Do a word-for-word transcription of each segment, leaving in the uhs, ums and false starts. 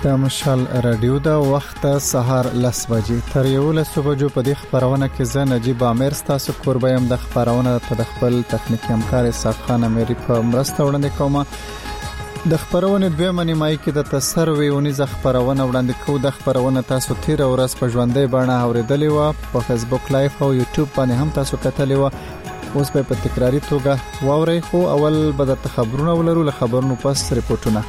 د مشال رادیو د وخت سهار لس بجې تر یولس بجو په دې خبرونه کې زه نجیب عامر ستاسو کوربایم د خبرونه په خپل تخنیکی همکار اسحاق خان امری په مرسته وړاندې کوم. د خبرونه دویمه نیمایي کې د تسروي ونیز خبرونه وړاندې کوو. د خبرونه تاسو تیر ورځ په ژوندۍ بڼه اوریدلې و، په فیسبوک لایف او یوټیوب باندې هم تاسو کتلې و. اوس په تکراری توګه واورئ، خو اول به د خبرونه ولرو. له خبرونو پس ریپورتونه.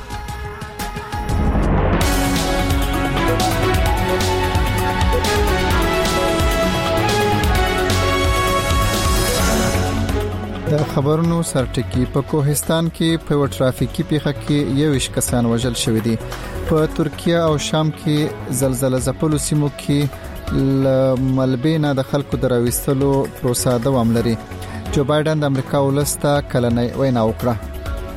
د خبرونو سرټکی په کوهستان کې په ټرافیکي پیښه کې یو ویش کسان وژل شوی دي. په ترکیه او شام کې زلزلہ ځپلو سیمو کې ملبې نه د خلکو دراويستلو پروسه دوام لري. جو بایدن د امریکا ولسته کلنۍ وینا وکړه.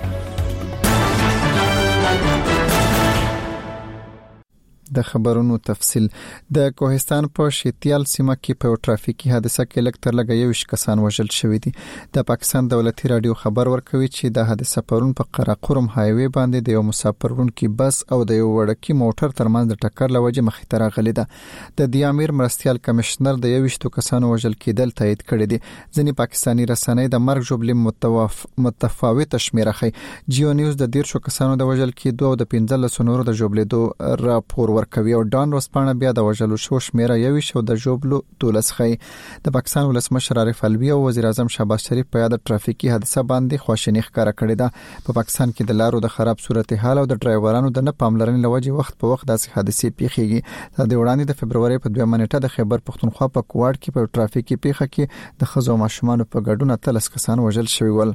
د خبرونو تفصيل. د کوهستان په شیتیال سیمه کې په ټرافیکي حادثه کې لږ تر لږه یو کسان وژل شوی دي. د پاکستان دولتي رادیو خبر ورکوي چې د حادثه پرون په قراقرم هایوي باندې د یو مسافر وړونکي بس او د یو وړکی موټر ترمنځ د ټکر لوجه مخې ته راغلی ده. د دیامیر مرستيال کمشنر د یو شتو کسانو وژل کېدل تایید کړی دي. ځینې پاکستانی رسنۍ د مرګ جوړلې متوف متفاوت شمیره خي. جیو نیوز د ډیر شو کسانو د وژل کېدو او د پنځلس نورو د جوړلې راپور کوي او ډان روسپانه بیا د وژلو شو شمیره یوي شو د جوبلو دولس خي. د پاکستان ولسمشر عارف علوي او وزیر اعظم شهباز شریف په یاد ټرافیکي حادثه باندې خواشینی ښکارا کړې ده. په پاکستان کې د لارو د خراب صورتحال او د ډرایورانو د نه پاملرنې لوجه وخت په وخت داسې حادثې پیښیږي. د وړاندې د فبرवरी په دوه منټه د خیبر پختونخوا په کوړ کې په ټرافیکي پیښه کې د خزو ماشومان په ګډون اتلس کسان وژل شوی ول.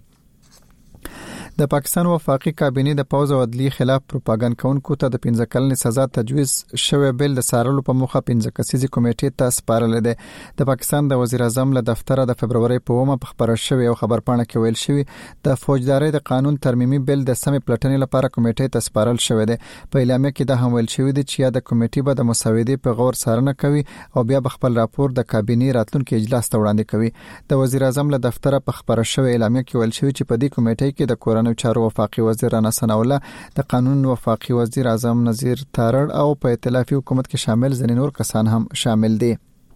د پاکستان وفاقي کابینه د پوز او عدلیې خلاف پروپاګاندا کوونکو ته د پنځه کلنې سزا تجویز شوی بیل د سارلو په مخه پنځه کسیزي کمیټې ته سپارل دي. د پاکستان د وزیر اعظم له دفتر د فبرवरी په اومه په خبره شوی او خبرپاڼه کې ویل شوی د فوجداري د قانون ترمیمي بیل د سمې پلټنې لپاره کمیټې ته سپارل شوی دی. په اعلامیه کې د هم ویل شوی دی چې د کمیټې به د مسودې په غور څارنه کوي او بیا خپل راپور د کابینه راتلونکو اجلاس ته وړاندې کوي. د وزیر اعظم له دفتر په خبره شوی اعلامیه کې ویل شوی چې په دې کمیټې کې د کورنیو چارو وفاقي وزیر رانا ثناءالله، د قانون وفاقي وزیر اعظم نذیر تارړ او په ائتلافي حکومت کې شامل ځینې نور کسان هم شامل دي.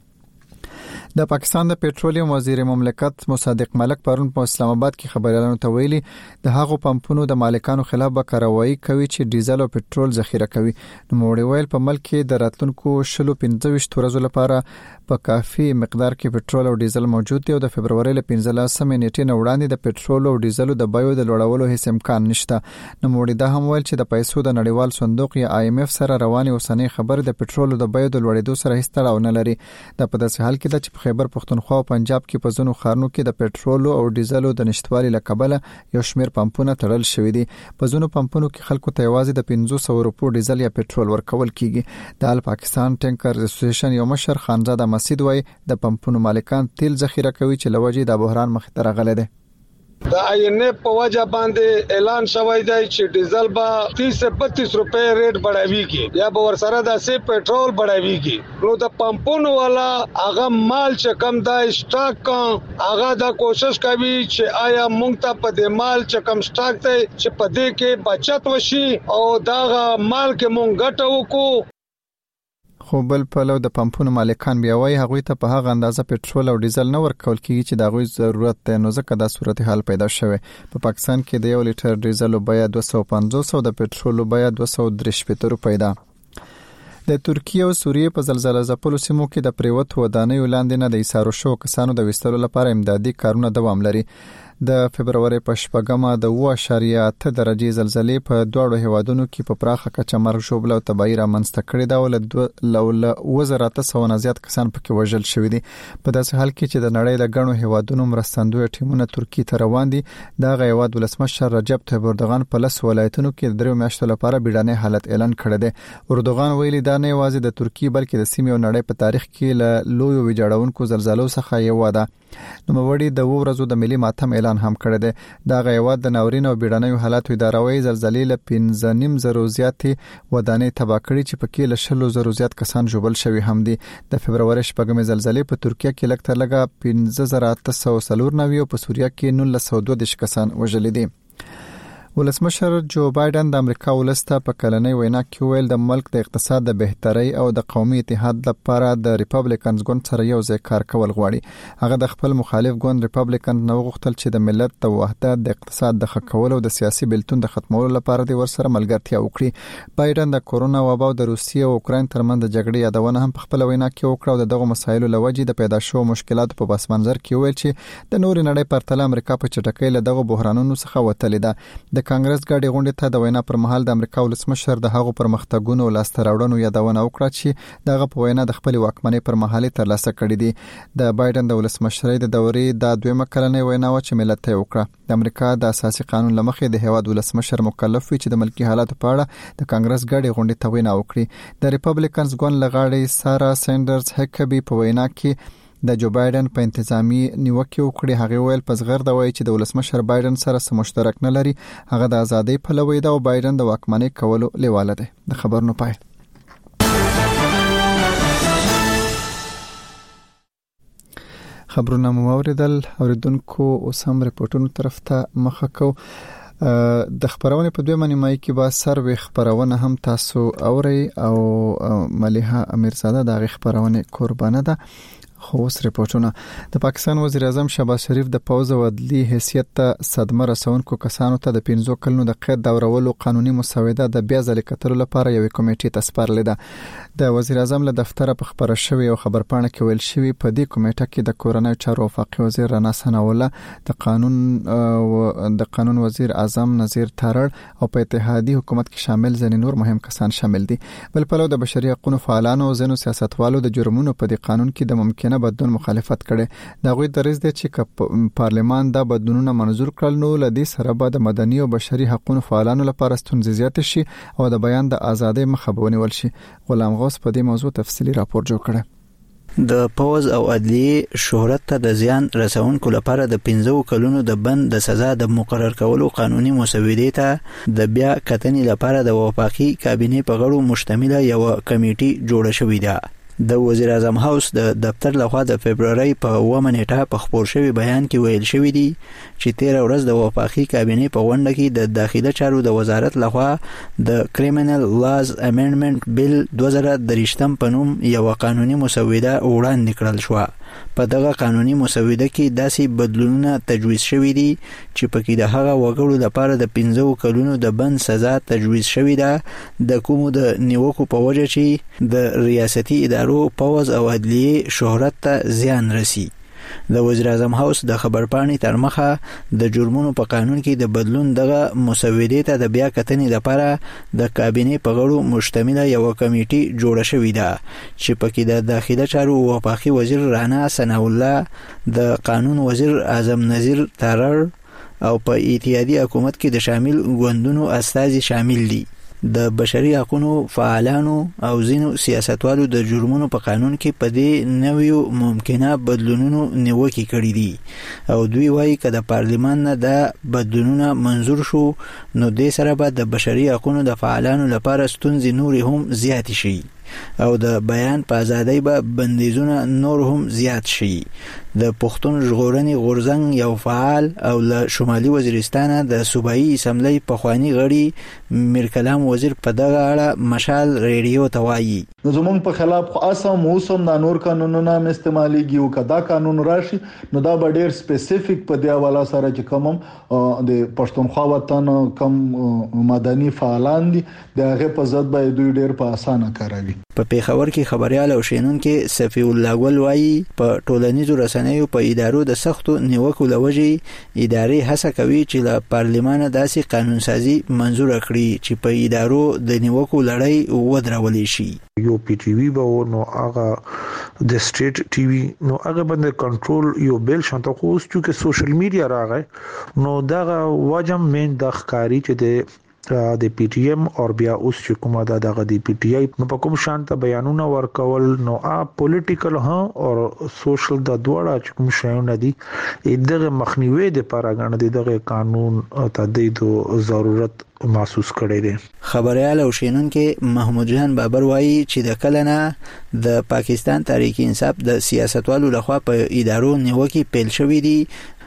د پاکستان د پېټرولیم وزیر مملکت مصدق ملک پرون په اسلام آباد کې خبريالانو ته ویلي د هغو پمپونو د مالکانو خلاف به کاروایی کوي چې ډیزل او پېټرول ذخیره کوي. نو موړي ویل په ملک کې د راتلونکو شلو پنځه ویشت ورځې لپاره په کافي مقدار کې پېټرول او ډیزل موجود دي او د فبرवरी ل پنځلسمې نیټې نه وړاندې د پېټرول او ډیزل د بیو د لوړولو هیڅ امکان نشته. نو موړي دا هم ویل چې د پیسو د نړیوال صندوق یا آی ایم اف سره رواني اوسنۍ خبر د پېټرول د بیو د لوړېدو سره هیڅ تړاو نه لري. د په داسې حال کې د چې خیبر پختونخوا او پنجاب کې په ځینو ښارونو کې د پېټرول او ډیزل د نشټوالي لکبله یو شمیر پمپونه تړل شوی دي. په ځینو پمپونو کې خلکو ته یوازې د پنځه سوه روپو ډیزل یا پېټرول ورکول کیږي. د پاکستان ټینکر اسوسییشن یو مشر خانزاده مسعود وای د پمپونو مالکان تیل ذخیره کوي چې لوجه د بحران مخ ته راغلی دی. د آی ان اف په وجه باندې اعلان شوی دی چې ډیزل به تیس سے بتیس روپے ریټ بڑھاویږي یا به ورسره د سی پېټرول بڑھاویږي. نو د پمپونو والا هغه مال چې کم د سٹاک هغه د کوشش کوي چې آیا مونږ ته په دې مال چې کم سٹاک ته چې په دې کې بچت وشي او دا مال کې مونږ ګټه وکړو. خو بل په لو د پمپونو مالکان بیا وایي هغوی ته په هغه اندازه پېټرول او ډیزل نه ورکول کیږي چې د هغوی ضرورت دی. نو ځکه دا صورتحال پیدا شوه. په پاکستان کې د یو لیټر ډیزل بیه دوه سوه پنځوس او د پېټرول بیه دوه سوه درې روپۍ ده. د ترکیه او سوریه په زلزلہ ځپلو سیمو کې د پریوت ودانیو لاندې نه د ایسارو شو کسانو د وستلو لپاره امدادي کارونه دوام لري. د فبرवरी په شپږمه د اوه اعشاریه اته درجه زلزلې په دوه هیوادونو کې په پراخه کچه مرګ ژوبل او تباہي رامنځته کړې ده او له وزارت څخه نه زیات کسان پکې وژل شوی دي. په داسې حال کې چې د نړۍ له غنو هیوادونو مرستندوی ټیمونه ترکیه ته روان دي. دا غیواد ولسمشر رجب طیب اردوغان په لس ولایتونو کې درې میاشتو لپاره بیړنی حالت اعلان کړی دی. اردوغان ویلي دا نه یوازې د ترکیه بلکې د سیمې او نړۍ په تاریخ کې له لوی ویجاړونکو زلزلو څخه یو ده. نو موړي د وو ورځو د ملي ماتم اعلان هم کړی دی. دا غیواد د ناورین او بیړنیو حالاتو اداروي زلزلې له پنځه نیم زرو زیاتې ودانۍ تباه کړې چې پکې له شلو زرو زیات کسان ژوبل شوي هم دي. د فبرवरी شپږمې زلزلې په ترکیه کې لږ تر لږه پنځه زره اته سوه څلور نوي او په سوریه کې نولس سوه دوه دېرش کسان وژل دي. ولسمشر جو بایدن د امریکا ولسته په کلنۍ وینا کې ویل د ملک د اقتصاد د بهترۍ او د قومي اتحاد لپاره د ریپبلیکنز ګوند سره یو ځای کار کول غواړي. هغه د خپل مخالف ګوند ریپبلیکنز نو غوښتل چې د ملت د وحدت، د اقتصاد د ښه کولو او د سیاسي بیلتون د ختمولو لپاره د ورسره ملګرتیا وکړي. بایدن د کورونا وبا او د روسیې او اوکراین ترمنځ د جګړې یادونه هم په خپل وینا کې وکړه او د دغه مسایلو لوجې د پیدا شوو مشکلاتو په پس منظر کې ویل چې د نور نړۍ پرتله امریکا په چټکۍ له دغه بحرانونو څخه وتلې ده. د کانګرس ګډې غونډې ته د وینا پر مهال د امریکا ولسمشر د هغو پرمختګونو لاسته راوړنو یادونه وکړه چې دغه په وینا د خپل واکمنۍ پر مهال ترلاسه کړې دي. د بایدن د ولسمشرۍ د دورې د دویمه کلنۍ وینا و چې ملت ته وکړه. د امریکا د اساسي قانون لمخې د هیواد ولسمشر مکلف وي چې د ملکی حالاتو په اړه د کانګرس ګډې غونډې ته وینا وکړي. د ریپبلیکنز ګوند لغړی سارا سینډرز هکبي په وینا کې د جو بایدن په انتظامی نیوکه وکړي. هغه ویل په زغر دا وایي چې د ولسمشر بایدن سره سم مشترک نه لري. هغه د ازادۍ پلوی دی او بایدن د واکمنۍ کولو لیواله دی. د خبرونو پای. خبرونه مو اوریدل. اوریدونکو اوس هم رپورټونو طرف ته مخه کو. د خبرونه په دوه نیمایي کې با سروي خبرونه هم تاسو اوري او مليحه امیرزاده د خبرونه قربانه ده. خو اوس رپورټونه. د پاکستان وزیر اعظم شهباز شریف د پوز او عدلی حیثیت ته صدمه رسونکو کسانو ته د پنځو کلونو د قید دورولو قانوني مسوده د بیا ځل کتلو لپاره یو کمیټې ته سپارلې ده. د وزیر اعظم له دفتره په خبره شوی او خبرپاڼه کې ویل شوی په دې کمیټه کې د کورنۍ چارو وفاقي وزیر رنا ثناءالله، د قانون د قانون وزیر اعظم نذیر تارړ او په اتحادیه حکومت کې شامل ځینې نور مهم کسان شامل دي. بل په لور د بشري حقوقو فعالانو او ځینو سیاستوالو د جرمونو په دې قانون کې د ممکنه بدلون مخالفت کړي. دا غوي درز دي چې پارلمان دا بدلونونه منظور کړل نو لدی سره به د مدني او بشري حقوقو فعالانو لپاره ستونزې زیات شي او د بیان د ازادۍ مخه ونیول شي. غلام غوث په دې موضوع تفصیلی راپور جوړ کړی. د پوز او عدلیه شهرت ته د زیان رسونکو لپاره د پنځو کلونو د بند د سزا د مقرر کولو قانوني مسودې ته د بیا کتنې لپاره د وفاقي کابینې په غړو مشتمله یو کمیټه جوړه شوې ده. د وزیر اعظم هاوس د دفتر لخوا د فبرवरी په اوومه نیټه په خبر شوی بیان کې ویل شوی دی چې تیر ورځ د وفاقي کابینې په غونډه کې د داخله چارو د وزارت لخوا د کریمینل لاز امندمنت بیل دوه زره درې په نوم یو قانوني مسوده وړاندې کړل شو. په دغه قانوني مسوده کې داسې بدلونونه تجویز شوی دي چې پکې د هغه وګړو لپاره د پنځو کلونو د بند سزا تجویز شوی ده د کومو د نیوکو په وجه چې د ریاستي ادارو پوز او عدلیه شهرت ته زیان رسی. د وزیر اعظم هاوس د خبرپاڼې تر مخه د جرمونو په قانون کې د بدلون دغه مسودې ته د بیا کتنې لپاره د کابینې په غړو مشتمله یو کمیټه جوړه شوې ده چې پکې د داخله چارو وفاقي وزیر رنا ثناءالله، د قانون وزیر اعظم نذیر تارړ او په اتحادیه حکومت کې د شامل ګوندونو استازي شامل دي. د بشري حقوقو فعالانو او ځینو سیاستوالو د جرمونو په قانون کې په دې نویو ممکنه بدلونونو نیوکه کړې دي او دوی وایي چې د پارلمان نه د بدلونونو منظور شو نو د سره به د بشري حقوقو د فعالانو لپاره ستونزې نور هم زیات شي او د بیان په ازادۍ به بندیزونه نور هم زیات شي. د پښتون ژغورنې غورځنګ یو فعال او له شمالي وزیرستان د صوبایي اسمبلی پخوانی غړي میر کلام وزیر په دغه اړه مشال ریډیو ته وایي زمونږ په خلاف خو اسم اوسم د نور قانونونه استعماليږي او کدا قانون راشي نو دا به ډیر سپیسیفیک په دی حواله سره چې کوم د پښتونخوا وطن کم مدني فعالان دي د هغه په ضد به دوی ډیر په اسانه کاروي. په پیښور کې خبريال او شینونکو صفی الله ګل وایي په ټولنیزو رسنیو په ادارو د سختو نیوکو لوجي ادارې هڅه کوي چې له پارلمان داسې قانون سازي منزور کړي چې په ادارو د نیوکو لړۍ ودرولې شي. یو پی ټی وی به نو هغه د سټیټ ټي وی نو هغه باندې کنټرول یو بیل شانته خو اوس چې سوشل میډیا راغی نو دا وجم مين د ښکاری چې د د پی ټی ایم او بیا اوس چې کومه دا دغه د پی ټی آی نو په کوم شانته بیانونه ورکول نو ا پولیټیکل ها او سوشل د دوړه چې کوم شایونه دي دغه مخنیوي د پاراګان دي دغه قانون تدید ضرورت محسوس کړی دی. خبريال او شینونکو محمود جان بابر وایي چې د کلنه د پاکستان تحریک انصاف د سیاستوالو لخوا په ادارو نیوکه پیل شوې دي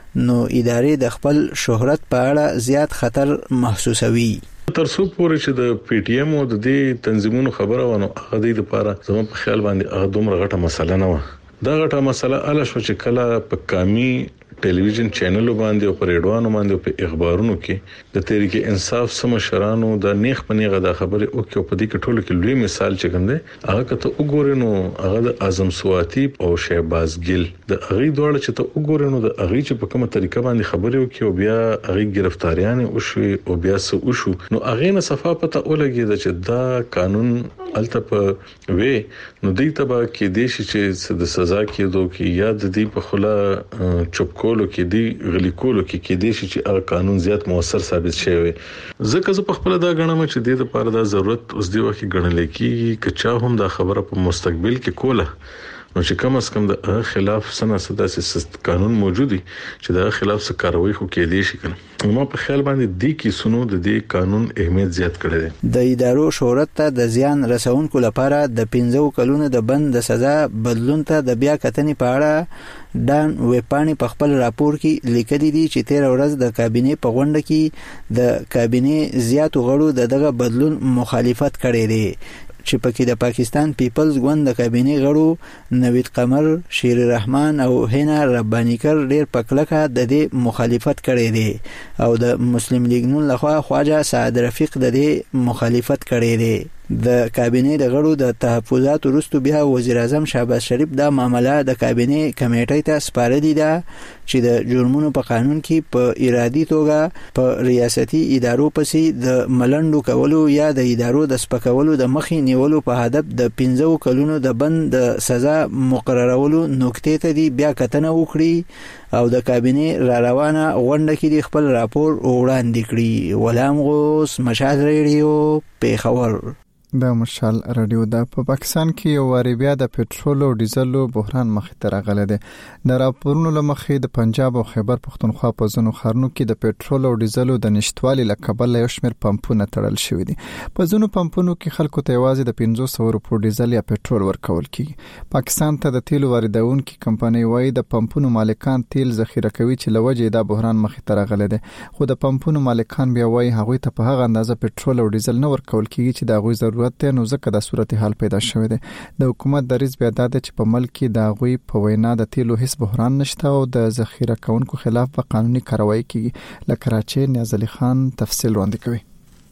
نو ادارې د خپل شهرت په اړه زیات خطر محسوسوي. تر څو پورې چې د پی ټی ایم او د دې تنظیمونو خبره ونه هغه د لپاره زموږ په خیال باندې هغه دومره غټه مسله نه و. دا غټه مسله اله شو چې کله په کامي ټلویزیون چینلو باندې او پر ریډوانو باندې او په اخبارونو کې د تحریک انصاف سم شرانو د نیخ پنیغه د خبره او کې په دې کې ټولو کې لوی مثال چې ګنده هغه کته وګورینو هغه د اعظم سواتی او شهباز ګل د هغه دوړ چې ته وګورینو د هغه چې په کومه طریقه باندې خبره وکي او بیا هغه گرفتاریان او شو او بیا سو شو نو هغه نه صفه پته ولګي چې دا قانون الته په وې نو دې تبا کې دیش چې د سزا کېدو کې یا د دې په خلا چوپکولو کې دی غلی کولو کې کې دیش چې هغه قانون زیات موثر ثابت شوی ځکه زه په خپل دا غنم چې د دې لپاره دا ضرورت اوس دی وخت غنل کېږي چې چا هم دا خبره په مستقبل کې کوله نو چې کم از کم د خلاف سنا سداسي قانون موجودي چې د خلاف څه کاروي خو کې دي شي کنه نو په خیال باندې د کی سنو د دې قانون اهمیت زیات کړی دی. د ادارو شهرت ته د زیان رسونکو لپاره د پنځو کلونو د بند د سزا بدلون ته د بیا کتنې په اړه دان ویپانی په خپل راپور کې لیکلي دي چې تیر ورځ د کابینې په غونډه کې د کابینې زیاتو غړو دغه بدلون مخالفت کړی دی چې پکې د پاکستان پیپلز ګوند د کابینې غړو نوید قمر، شیر الرحمن او هینا ربانیکر ډېر پکلکه د دې مخالفت کړی دی او د مسلم لیگ نون لخوا خواجه سعد رفیق د دې مخالفت کړی دی. د کابینې د غړو د تحفظات وروسته بیا وزیر اعظم شهباز شریف دا معاملې د کابینې کمیټې ته سپارلې ده چې د جرمونو په قانون کې په ارادي توګه په ریاستي ادارو پسې د ملنډو کولو یا د ادارو د سپکولو د مخې نیولو په هدف د پنځو کلونو د بند د سزا مقررولو نکته ته دی بیا کتنه وکړي او د کابینې را روانه غونډه کې د خپل راپور وړاندې کړي. غلام غوث، مشال ریډیو، پیښور. د مشال رادیو د په پاکستان کې یو واری بیا د پټرول او ډیزلو بحران مخ ته راغلی دی. د راپورونو لمخې د پنجاب او خیبر پختونخوا په ځینو ښارونو کې د پټرول او ډیزلو د نشټوالي له کبله یو شمېر پمپونه تړل شوي دي. په ځینو پمپونو کې خلکو ته یوازې د پنځه سوه روپو ډیزل یا پټرول ورکول کیږي. پاکستان ته د تیلو واردونکو کمپنۍ وايي د پمپونو مالکان تیل ذخیره کوي چې لوجه دا بحران مخ ته راغلی دی، خو د پمپونو مالکان بیا وايي هغه ته په هغه اندازه پټرول او ډیزل نه ورکول کیږي چې دا غوي ضرورت ته نو ځکه د صورتحال پیدا شوی دی. د حکومت دریځ بیا دا دی چې په ملک کې د غوي په وینا د تیلو هیڅ بحران نشته او د ذخیره کوونکو خلاف په قانوني کاروایی کیږي. لکه کراچي نیاز علي خان تفصیل وړاندې کوي.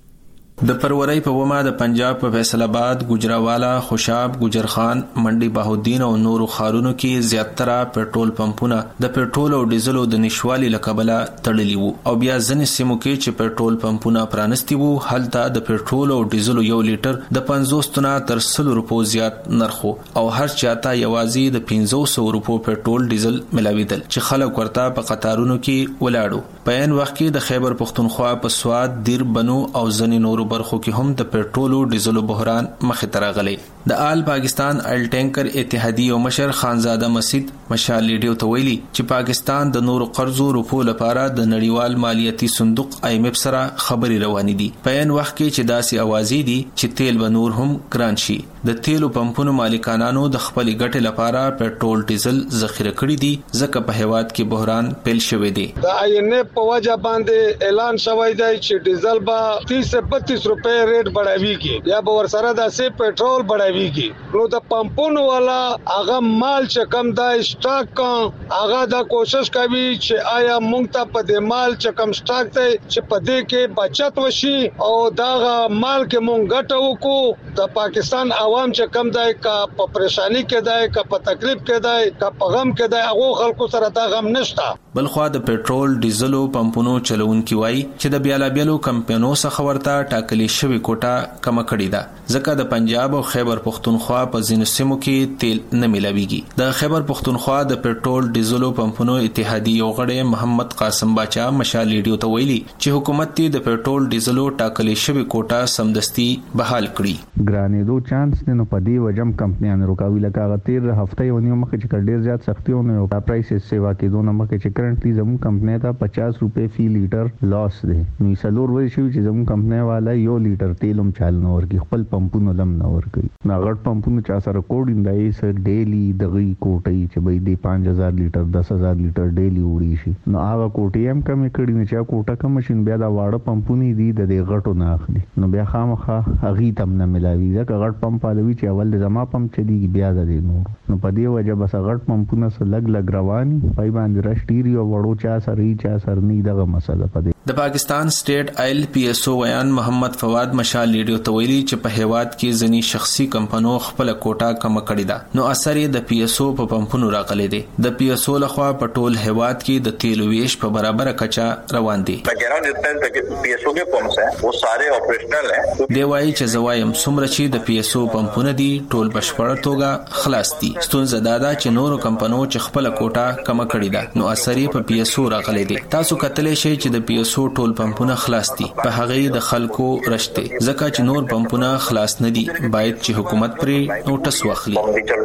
د پرورۍ په ومه د پنجاب په فیصل آباد، گجراوالا، خوشاب، گجرخان، منډي بهاودین او نورو ښارونو کې زیاتره پټرول پمپونه د پټرول او ډیزلو د نشوالي لکبله تړلي وو او بیا ځینې سیمو کې چې پټرول پمپونه پرانستی وو هلته د پټرول او ډیزلو یو لیټر د پنځوس نه تر سل روپو زیات نرخو او هر چاته یوازې د پنځه سوه روپو پټرول ډیزل ملاویدل چې خلک ورته په قطارونو کې ولاړو. په عین وخت کې د خیبر پختونخوا په سواد، دیر بنو او ځینې نورو برخو کې هم د پټرول او ډیزلو بحران مخې ته راغلی. د آل پاکستان ال ټینکر اتحادیې او مشر خانزاده مسعود مشال ریډیو ته ویلي چې پاکستان د نورو قرضو روپو لپاره د نړیوال مالیاتي صندوق آی ایم ایف سره خبرې روانې دي. په عین وخت کې چې داسې اوازې دي چې تیل به نور هم ګران شي. د تیلو پمپونو مالکانانو د خپل ګټې لپاره پټرول ډیزل ذخیره کړي دي ځکه په هیواد کې بحران پیل شوی دی. د آی ان ایف په وجه باندې اعلان شوی دی چې ډیزل به تیس سے بتیس روپے ریټ بڑھاویږي یا به ورسره د سه پټرول بڑھاویږي. نو د پمپونو والا هغه مال چې کم دا سٹاک هغه دا کوشش کوي چې آیا مونږ ته په دې مال چې کم سٹاک ته چې په دې کې بچت وشي او دا مال کې مونږ ګټه وکړو. د پاکستان عوام چې کم دی کا په پریشانی کې دی کا په تکلیف کې دی کا په غم کې دی هغه خلکو سره دا غم نشته. بلخوا د پټرول ډیزلو پمپونو چلونکي وایي چې د بیلابیلو کمپنیو څخه ورته ټاکلي شوی کوټه کم کړی ده ځکه د پنجاب او خیبر پختونخوا په ځینو سیمو کې تیل نه ملاویږي. د خیبر پختونخوا د پټرول ډیزلو پمپونو اتحادیې یو غړی محمد قاسم باچا مشال ریډیو ته ویلي چې حکومت ته د پټرول ډیزلو ټاکلي شوی کوټه سمدستي بحال کړي. ګرانې دو چانس دی نو په دې وجم کمپنیان روکاوي لکه غتیر هفته یو نیو مخه چې ډیر زیات سختیونه او پرایسز سیوا کې دونه مخه چې کرنټلی زمو کمپنی ته پچاس روپے فی لیټر لاس دی نو سلور وای شو چې زمو کمپنی والا یو لیټر تیلم چال نور کې خپل پمپونو لم نور کوي نو غټ پمپونو چا سره کوډین دای سر ډیلی دغه کوټي چې به دې پانچ هزار لیټر دس هزار لیټر ډیلی وړي شي نو هغه کوټي هم کم کړي نه چا کوټه کم ماشين بیا دا واړه پمپونی دي د دې غټو نه اخلي نو بیا خامخه هغه تم نه ملاوي ځکه غټ پمپ پالوي چې اول زما پمپ چې دی بیا د نور نو په دې وجه بس غټ پمپونه سره لګ لګ رواني پای باندې رشتيري او وړو چا سره چا سره نه دغه مسله پدې د پاکستان سټیټ آیل پی ایس او ویان محمد فواد مشال لیډیو تویلی چې په هیواد کې ځنی شخصي کمپنو خپل کوټه کم کړی دا نو اثر یې د پی ایس او په پمپونو راغلي دي د پی ایس او لخوا په ټول هیواد کې د تیل ویش په برابر کچا روان دي دی وایي چې زوایم سمره چې د پی ایس او پمپونه دي ټول بشپړ توګه خلاص دي ستونزه دا ده چې نورو کمپنو چې خپل کوټه کم کړی دا نو اثر یې په پی ایس او راغلي دي تاسو کتلې شي چې د پی ایس او ټول پمپونه خلاص دي په هغه د خلکو رشته ځکه چې نور پمپونه خلاص نه دي باید چې حکومت پرې نوټس واخلي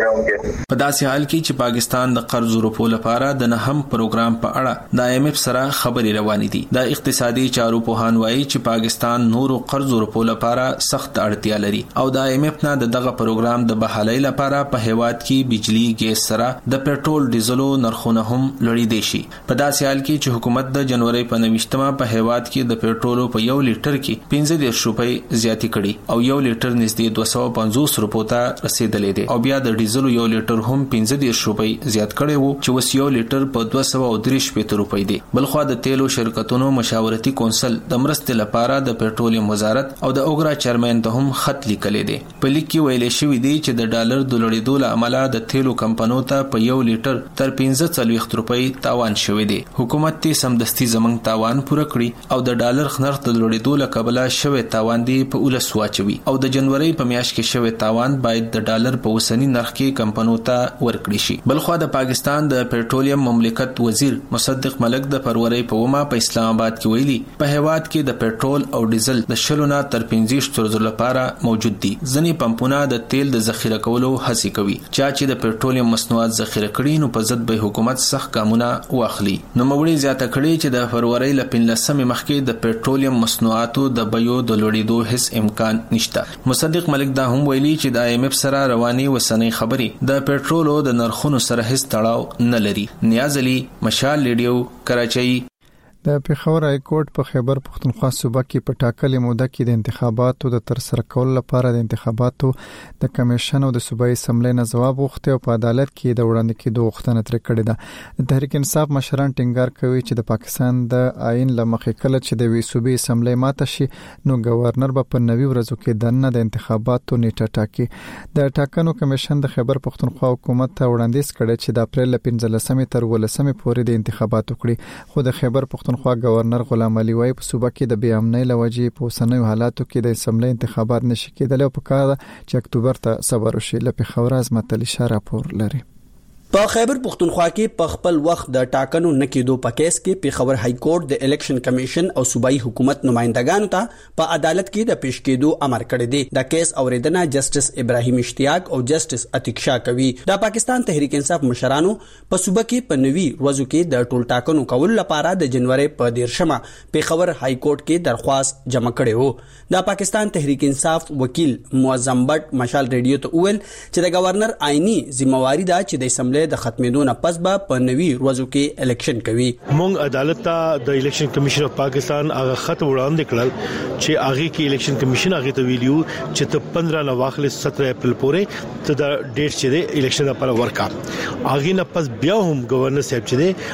په داسې حال کې چې پاکستان د قرض ورکو لپاره د نهم پروګرام په اړه د آی ایم ایف سره خبرې روانې دي د اقتصادي چارو پوهان وایي چې پاکستان نور قرض ورکو لپاره سخت اړتیا لري او د آی ایم ایف نه دغه پروګرام د بحالۍ لپاره په هیواد کې بجلی ګیس سره د پېټرول ډیزلو نرخونه هم لوړې دي شي په داسې حال کې چې حکومت د جنوري په نوښتمه په هیواد کې د پېټرولو په یو لیټر کې پنځه دېرش روپۍ زیاتې کړي او یو لیټر نږدې دوه سوه پنځوس روپو ته رسیدلې دي او بیا د ډیزلو یو لیټر هم پنځه دېرش روپۍ زیات کړي وو چې وس یو لیټر په دوه سوه درې شپږ روپۍ دي بلخو د تیلو شرکتونو مشاورتي کونسل د مرستې لپاره د پېټرولیم وزارت او د اوګرا چیرمن ته هم خط لیکلی دی په لیک کې ویل شوی دی چې د ډالر د لوړېدو له امله د تیلو کمپنو ته په یو لیټر تر پنځه څلوېښت روپۍ تاوان شوی دی حکومت ته سمدستي زمنګ تاوان پوره کړی او د ډالر نرخ د لوړېدو له کبله شوی تاوان دی په ولس واچوي او د جنوري په میاشت کې شوی تاوان باید د ډالر په اوسنی نرخ کې کمپنو ته ورکړي شي بلخو د پاکستان د پېټرولیم مملکت وزیر مصدق ملک د فروری په ومه په اسلام آباد کې ویلي په هیواد کې د پېټرول او ډیزل د شلونه تر پنځه شتو لپاره موجود دي ځنی پمپونه د تیل د ذخیره کولو هڅه کوي چې د پېټرولیم مصنوعات ذخیره کړي نو په ضد به حکومت سخت ګامونه واخلي نو موړي زیاته کړي چې د فروری ل پنځلسمې مخکې د پېټرولیم مصنوعاتو د بیو د لوړېدو هیڅ امکان نشته مصدق ملک دا هم ویلي چې د آی ایم ایف سره رواني وسنۍ خبرې د پېټرولو د نرخونو سره هیڅ تړاو نه لري نیاز علي مشال لیډیو کراچۍ د پیښور های کورټ په خیبر پښتونخوا صوبه کې په ټاکلې موده کې د انتخاباتو د ترسره کولو لپاره د انتخاباتو د کمیشن او د صوبایي اسمبلی نه ځواب غوښتي او په عدالت کې د وړاندې کېدو غوښتنه ترې کړې ده د تحریک انصاف مشران ټینګار کوي چې د پاکستان د آئین له مخې کله چې د وی صوبایي اسمبلی ماته شي نو گورنر به په نوي ورځو کې دنه د انتخاباتو نیټه ټاکي د ټاکنو کمیشن د خیبر پښتونخوا حکومت ته وړاندیز کړی چې د اپریل پنځلسمې تر ولسمې پورې د انتخاباتو کړي خو د خیبر پښتونخوا گورنر غلام علي وای په صوبه کې د بې امنۍ لوجې په سنوي حالاتو کې د اسمبلی انتخابات نشي کېدل او په کار چې اکتوبر ته صبر وشي لپاره خورز متل اشاره پور لري په خیبر پښتونخوا کې په خپل وخت د ټاکنو نکېدو په کیس کې پیښور های کورټ د الیکشن کمیشن او صوبایي حکومت نمائندګانو ته په عدالت کې د پیش کېدو امر کړی دی د کیس اوریدنه جسټس ابراهیم اشتیاق او جسټس عتیق شاه کوي د پاکستان تحریک انصاف مشرانو په صوبه کې په نوي ورځو کې د ټول ټاکنو کول لپاره د جنوري په دیرشمه پیښور های کورټ کې درخواست جمع کړي وو د پاکستان تحریک انصاف وکیل معظم بټ مشال ریډیو ته ویل چې د گورنر آئینی ذمہواری ده چې د اسمبلی د ختمېدو نه پس به په نوي ورځو کې الیکشن کوي مونږ عدالت ته د الیکشن کمیشن اف پاکستان هغه خط وړاندې کړل چې هغه کې الیکشن کمیشن هغه ته ویلیو چې ته پندرہ نه واخلې سترہ اپریل پورې ته د ډیټ چې د الیکشن لپاره ورکا هغه نه پس بیا هم گورنر صاحب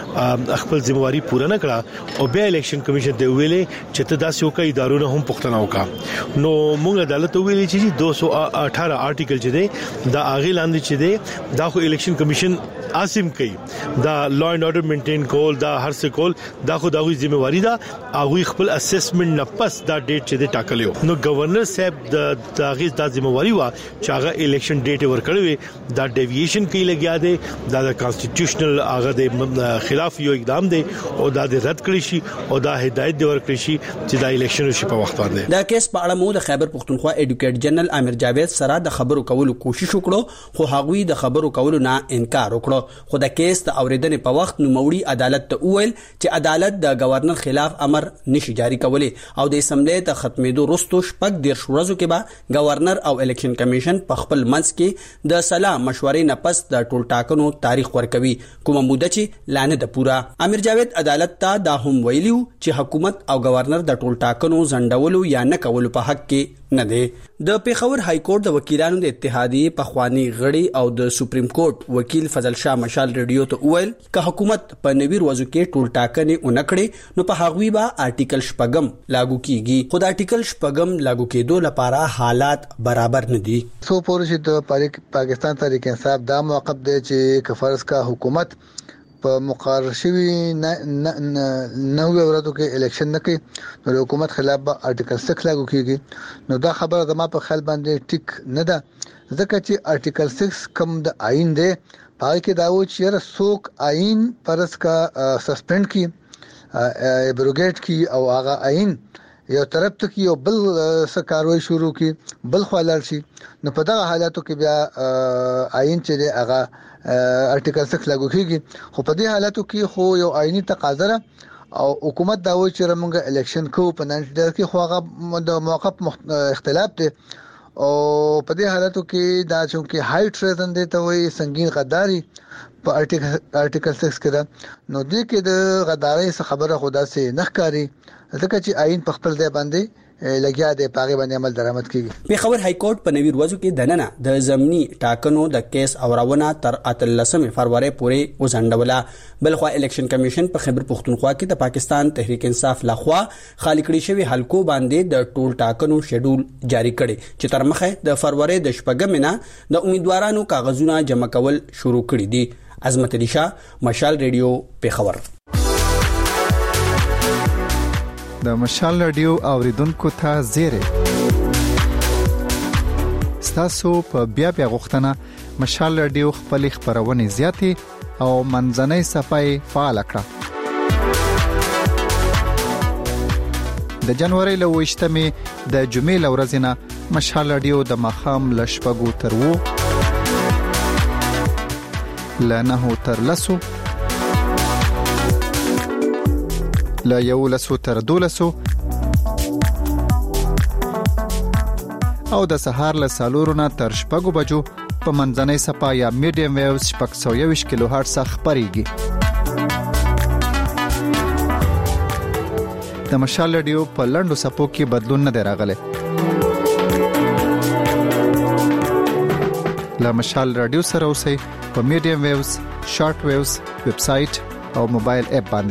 چې د خپل ذمہواری پوره نه کړه او بیا الیکشن کمیشن ته ویلې چې ته داسې وکړې ادارونه هم پښتنه وکړه نو مونږ عدالت ته ویلې چې دو سو اٹھارہ آرټیکل چې دی دا هغه لاندې چې دی دا خو الیکشن کمیشن عاصم کوي دا لا اینڈ اورډر مینټین کول دا هر څه کول دا خو دغه ځمواري ده هغه خپل اسسمنت نه پس دا ډیټ چې د ټاکلیو نو گورنر صاحب د دغه د ځمواري وا چې هغه الیکشن ډیټ ورکړي دا ډیویشن کوي لګیا دی دا د کانسټیټیوشنل هغه د خلاف یو اقدام دی او دا د رد کړی شي او دا هدایت دی ورکړي شي چې دا الیکشن شي په وخت باندې دا کیس په اړه مو د خیبر پختونخوا ایډوکیټ جنرال امیر جاوید سره د خبرو کولو کوشش وکړو خو هغوی د خبرو کولو نه انکار وکړو خو د کیس د اوریدنې په وخت نوموړي عدالت ته وویل چې عدالت د گورنر خلاف امر نشي جاری کولی او د اسمبلی ته ختمېدو وروسته شپږ ډیر ورځو کې به گورنر او الیکشن کمیشن په خپل منځ کې د سلا مشورې نه پس د ټول ټاکنو تاریخ ورکوي کومه موده چې لانه د پورا امیر جاوید عدالت ته دا هم ویلیو چې حکومت او گورنر د ټول ټاکنو ځنډولو یا نه کولو په حق کې نه دی د پیښور های کورټ د وکیلانو د اتحادیې پخوانی غړي او د سپریم کورټ وکیل فضل شاه مشال ریډیو ته ویل چې حکومت په نوي ورځو کې ټول ټاکنې اونکړي نو په هغوی به آرټیکل شپږم لاګو کیږي خو د آرټیکل شپږم لاګو کېدو لپاره حالات برابر نه دي سو پورې د پاکستان تحریک انصاف دا موقف دی چې کفارس کا حکومت په مقرر شوی نو ورځو کې الیکشن نه کوي نو حکومت خلاف به آرټیکل سکس لاګو کیږي نو دا خبره د ما په خیال باندې ټیک نه ده ځکه چې آرټیکل سکس کوم د آئین دی پای کې دا و چې څوک آئین پرس کا سسپند کی ایبروګیټ کی او هغه آئین یو طرف ته کی او بل څه کاروي شروع کی بل خلل شي نو په دغه حالاتو کې بیا آئین چې هغه آرټیکل سکس لاګو کیږي خو په دې حالاتو کې خو یو آئینی تقاضا او حکومت دا وایي چې موږ الیکشن کوو په نن کې خو هغه د موقف اختلاف دی او په دې حالاتو کې دا چې هاي ټریزن دی ته وایي سنگین غداري په آرټیکل سکس کې ده نو دې کې د غداري څخه خبره خدا سي نه ښکاری ځکه چې آئین په خپل ځای باندې لګیا دی پاغي باندې عمل درآمد کیږي پیښور های کورټ په نوي ورځو کې دننه د زمینی ټاکنو د کیس اورونه تر اتلسمه فروری پورې وزندوله بلخوا الیکشن کمیشن په خیبر پختونخوا کې د پاکستان تحریک انصاف لخوا خالی کړي شوی حلقو باندې د ټول ټاکنو شیډول جاری کړي چې تر مخه د فروری د شپږم نه د امیدوارانو کاغذونه جمع کول شروع کړي دي عظمت علي شاه مشال ریډیو پیښور د مشال رادیو اوریدونکو ته زیره ستاسو په بیا بیا غوښتنه مشال رادیو خپل خبرونه زیاتې او منځنۍ صفای فعال کړه د جنوري له وشتمه د جمعې لورځ نه مشال رادیو د مخام لشپګو تر وو لنه تر لسو لا یو لسو تر دولسو او د سهار له سالورونه تر شپږو بجو په منځنۍ صفا یا میډیم ویوز شپږ سوه یوویشت کیلو هرټز خبريږي د مشال رادیو په لندو صفو کې بدلون نه راغلی لا مشال رادیو سره اوسئ په میډیم ویوز شارټ ویوز ویب سټ او موبایل اپ باندې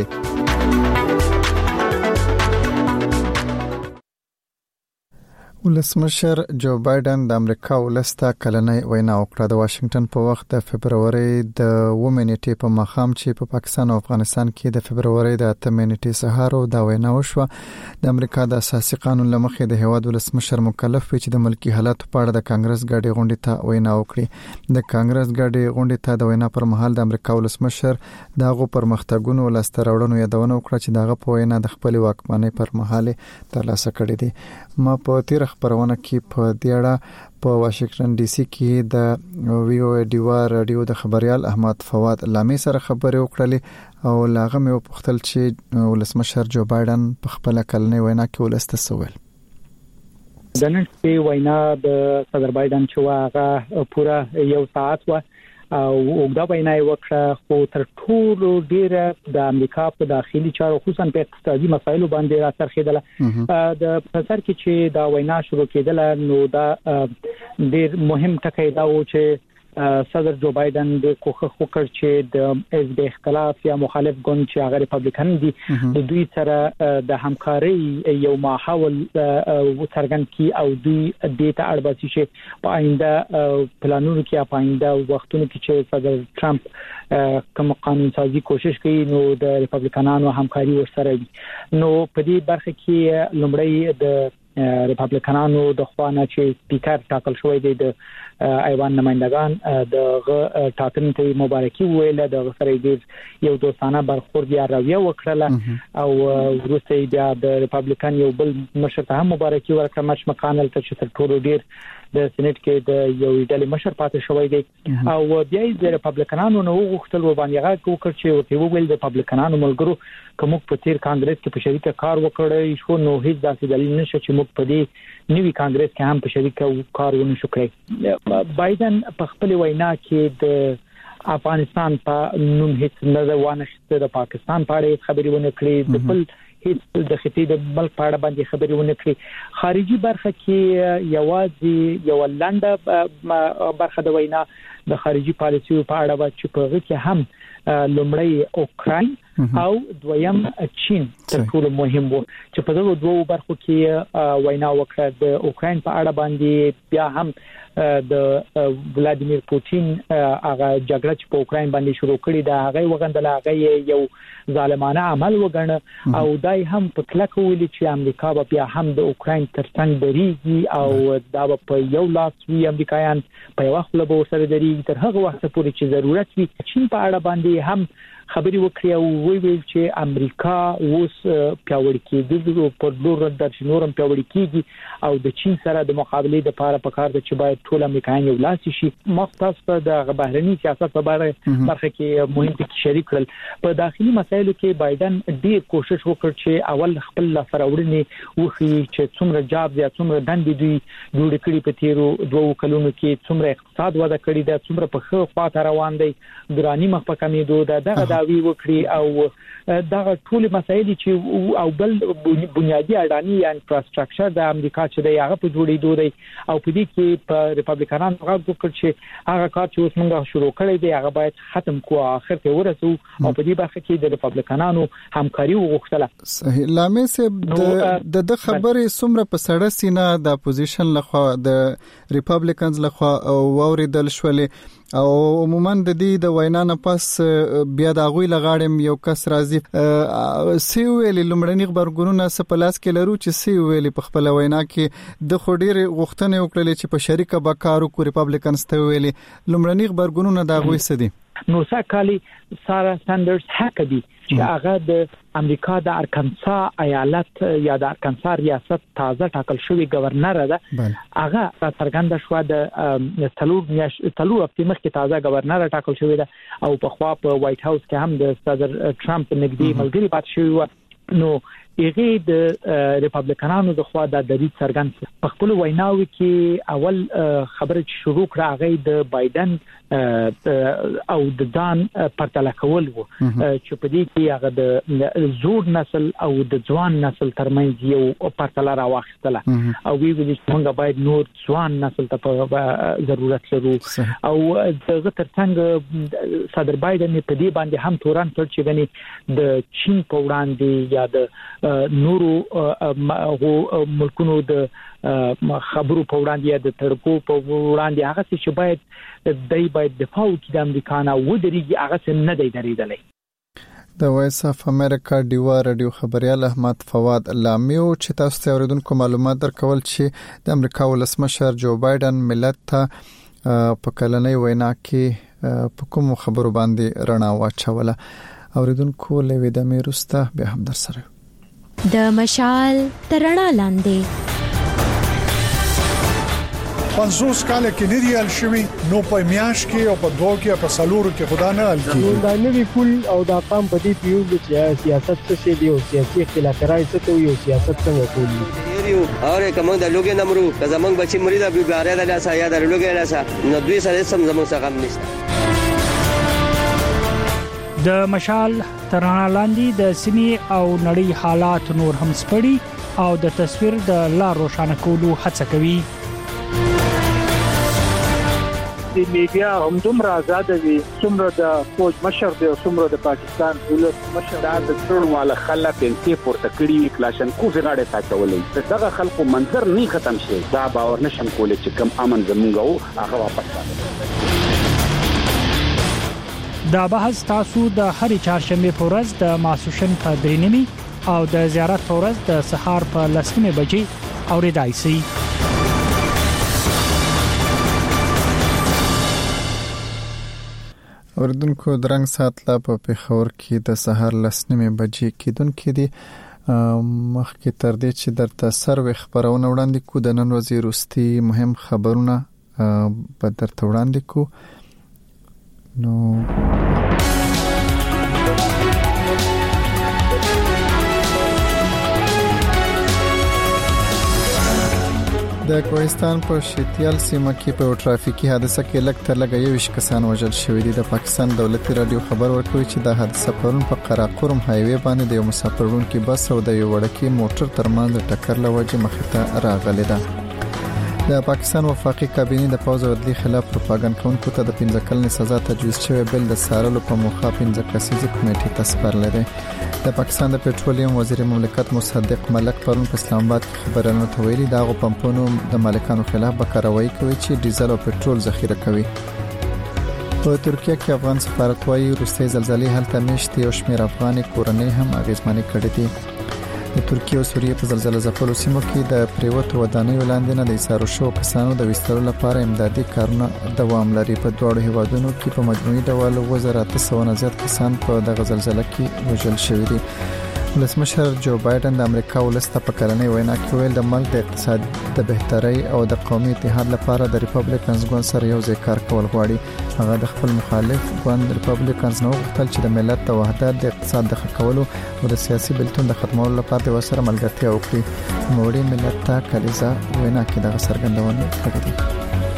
ولسمشر جو بایدن د امریکا ولسته کلنۍ وینا وکړه د واشنگټن په وخت د فبرवरी د ومنټي په مخام چې په پاکستان او افغانستان کې د فبرवरी د اته منټي سهارو دا وینا وشوه د امریکا د اساسي قانون لمخې د هواد ولسمشر مکلف وي چې د ملکی حالات په اړه د کانګرس غاډي غونډې ته وینا وکړي د کانګرس غاډي غونډې ته د وینا پر مهال د امریکا ولسمشر داغو پرمختګونو ولستراوړنو یادونه وکړه چې داغه په وینا د خپل واکمنۍ پر مهال ترلاسه کړې دي ما په تیر خبرونه کې په دیړه په واشنگټن ډي سي کې د وی او ډیوا رادیو د خبريال احمد فواد لامي سره خبرې وکړلې او لاغه مې په خپل چې ولسمشر جو بایدن په خپل کلنۍ وینا کې ولسته سوال د نن شپې وینا د صدر بایدن چې واغه پوره یو ساعت و او وګدا وینا وکړه خو تر ټولو ډیره د امریکا په داخلي چارو خصوصا په اقتصادي مسایلو باندې راڅرخیدله د پرسر کې چې دا وینا شروع کېدله نو دا ډیر مهم ټکی دا و چې صدر جو بایدن د کوخه خوکر چې د حزب اختلاف یا مخالف ګوند چې هغه ریپبلیکن دي د دوی سره د همکاري یو ماحول څرګند کی او دوی د ته اړباسي چې په آینده پلانونو کې په آینده وختونو کې چې صدر ټرمپ کوم قانون سازي کوشش کوي نو د ریپبلیکنانو همکاري ورسره وي نو په دې برخه کې لومړی د ریپبلیکنانو د خوانه چې سپیکر ټاکل شوی دی د ایوان نمائندگان د ټاکنې ته مبارکي ویله د سره دې یو دوستانه برخورد یا رویه وکړه او وروسته بیا د ریپبلیکن یو بل مشر ته مبارکي ورکړه مچ مکانل ته چې تر ټولو ډیر د سېنات کې د یو ډلې مشر پاتې شوی دی او بیا د ریپبلیکنانو نو غوښتل و باندې هغه وکړ چې ورته ویل د ریپبلیکنانو ملګرو کوم په تیر کانګرس کې په شریکه کار وکړی شو نو هیڅ داسې دلیل نشته چې موږ په دې نوي کانګرس کې هم په شریکه کار ونه شو کړی بایدن په خپل وینا کې د افغانستان په نوم هیڅ نه وانه د پاکستان په اړه خبرې ونه کړې د بل هیڅ د خطې د ملک په اړه باندې خبرې ونه کړې خارجي برخه کې یوازې یو لنډه برخه د وینا د خارجي پالیسي په اړه چې په هغه کې هم لومړی اوکراین او دویم چین تر ټولو مهم وو چې په دغه دوه برخو کې وینا وکړه د اوکراین په اړه باندې بیا هم د ولادیمیر پوتین هغه جګړه چې په اوکراین باندې شروع کړې ده هغه وغندل هغه یو ظالمانه عمل وګڼه او دای هم په کلک ویلي چې امریکا به بیا هم د اوکراین ترڅنګ درېږي او دا په یو لاس وی امریکایان په یو وخت له سره درېږي تر هغه وخت پورې چې ضرورت وي چین په اړه باندې هم خبري وکړي او ویل چې امریکا اوس پیاوړی کېږي په لور د شنورم پیاوړی کېږي او د چین سره د مقابله لپاره پکار د چې باید ټول امریکایان یو لاس شي مختص د بهرني سیاست په اړه برخه کې مهم کې شریک کړل په داخلي مسایلو کې بایدن ډېر کوشش وکړ چې اول خپل لافراوړنې وخی چې څومره جاب یا څومره دندې دوی جوړ کړي په تیرو دوه کلونو کې څومره اقتصاد وده کړی دا څومره په خو خواته روان دی ګرانی مخ په کمیدو دا دغه داوی وکړي او دغه ټول مسایل چې او بل بنیادی اډانی یا انفراستراکچر د امریکا چې د هغه په جوړېدو دی او په دې کې په ریپبلیکنانو هغه وکړ چې هغه کار چې اوس موږ شروع کړی دی هغه باید ختم کو اخر ته ورسو او په دې برخه کې د ریپبلیکنانو همکاري وغوښتله صحیح لامې سه د د خبرې څومره په سړه سینه د اپوزیشن لخوا د ریپبلیکنز لخوا اوریدل شولې او عموما د دې د وینا نه پس بیا د غوی لغاړم یو کس راځي سی ویلي لمړنی خبرګونونه سپلاس کې لرو چې سی ویلي په خپل وینا کې د خډير غوښتنې وکړلې چې په شریکه بکارو کو ریپبلیکنز ته ویلي لمړنی خبرګونونه د غوی سدي نو ساکالي سارا ساندرز هکدي چې هغه د امریکا د ارکانسا ایالت یا د ارکانسا ریاست تازه ټاکل شوی گورنر ده هغه څرګنده شو د تلور میاش تلور په مخ کې تازه گورنر ټاکل شوی ده او په خوا په وایټ هاوس کې هم د صدر ټرمپ نږدې ملګری پات شوی و نو هغه د ریپبلیکنانو د خوا د دریځ څرګند په خپل ویناوي کې اول خبره شروع کړه هغه د بایدن او د ځان پرتله کول وو چې په دې کې هغه د زوړ نسل او د ځوان نسل ترمنځ یو پرتله راوښتله او وی ویل چې موږ باید نور ځوان نسل ته ضرورت لرو او دغه ترڅنګ صدر بایدن په دې باندې هم تورن کړ چې غني د چین په وړاندې یا د نورو ملکونو د خبرو په وړاندې یا د ترکو په وړاندې هغه چې باید دای باید دفاع وکړي د امریکا نه ودرېږي هغه نه دی درېدلی د وایس اف امریکا ډیوا رادیو خبريال احمد فواد لامیو چې تاسو ته اوریدونکو معلومات درکول چې د امریکا ولسمشر جو بایدن ملت ته په کلنۍ وینا کې په کوم خبرو باندې رڼا واچوله اوریدونکو لوي د میرسته به هم در سره د مشال ترڼا لاندې پنځوس کال کې نریال شوی نو په میاش کې او په دوه کې په سالورو کې خدا نه ال کې دا نوی پول او دا قام په دې پیو چې سیاست څه دی او سیاسي اختلافات څه دی او سیاست څنګه کوي یو اوره کوم د لوګي نمرو که زمنګ بچی مری دا بیګاره د لاسه یا د لوګي لاسه نو دوی سره سم زمنګ څخه هم نشته د مشال ترڼا لاندې د سیمې او نړۍ حالات نور هم سپړي او د تصویر د لا روښانه کولو هڅه کوي د میډیا همدومره آزاد دي څومره د فوج مشر دی او څومره د پاکستان دولت مشر دا د ټول مال خلک انتی پورته کړی کلاشنکوف غاړه ساتولې دغه خلکو منظر نه ختم شي دا باور نشم کولای چې کم امن زمونږ او هغه واپس راځي. دا بحث تاسو د هرې چهارشنبه په ورځ د ماسوشن په درېنیمي او د زیارت په ورځ د سهار په لسمه بجې اوریدای شئ. اوردونکو درنګ سات لا په پیښور کې د سهار لسنیمه بجې کېدونکې دي. مخکې تر دې چې درته سروي خبرونه وړاندې کو د نن ورځې وروستي مهم خبرونه په درته وړاندې کو. نو د کوهستان په شتیال سیمه کې په ټرافیکي حادثه کې لږ تر لږه یو ویشت کسان وژل شوي دي. د پاکستان دولتي رادیو خبر ورکوي چې د حادثه پرون په قراقرم هایوي باندې د یو مسافر وړونکي بس او د یو وړکي موټر ترمنځ ټکر لوجه مخې ته راغلی ده. د پاکستان وفاقي کابینې د پوز او عدلي خلاف پروپاګاندا کوونکو ته د پنځه کلنې سزا تجویز شوی بل د سارلو په موخه پنځه کسیزه کمیټې ته سپارل دي. د پاکستان د پېټرولیم وزیر مملکت مصدق ملک پرون په اسلام آباد کې خبرونه ته ویلي دا غو پمپونو د مالکانو خلاف به کاروایی کوي چې ډیزل او پېټرول ذخیره کوي. په ترکیه کې افغان سفارت وايي روسي زلزلې هلته میشت یو شمېر افغان کورنۍ هم اغیزمنې کړې دي. د ترکیه او سوریه په زلزلې ځپلو سیمو کې د پریوتو ودانیو لاندې نه د ایسارو شو کسانو د وستلو لپاره امدادي کارونه دوام لري. په دوه هیوادونو کې په مجموعي ډول وزارت سونه زیات کسان په دغه زلزلې کې وژل شوي دي. ولسمشر جو بایدن د امریکا ولسته په کلنۍ وینا کې ویل د ملک د اقتصاد د بهترۍ او د قومي اتحاد لپاره د ریپبلیکنز ګوند سره یو ځای کار کول غواړي. هغه د خپل مخالف ګوند ریپبلیکنز نو غوښتل چې د ملت د وحدت د اقتصاد د ښه کولو او د سیاسي بلتون د ختمولو لپاره د وسره ملګرتیا وکړي. نوړي ملت ته کلیزا وینا کې دغه څرګندونه کړې ده.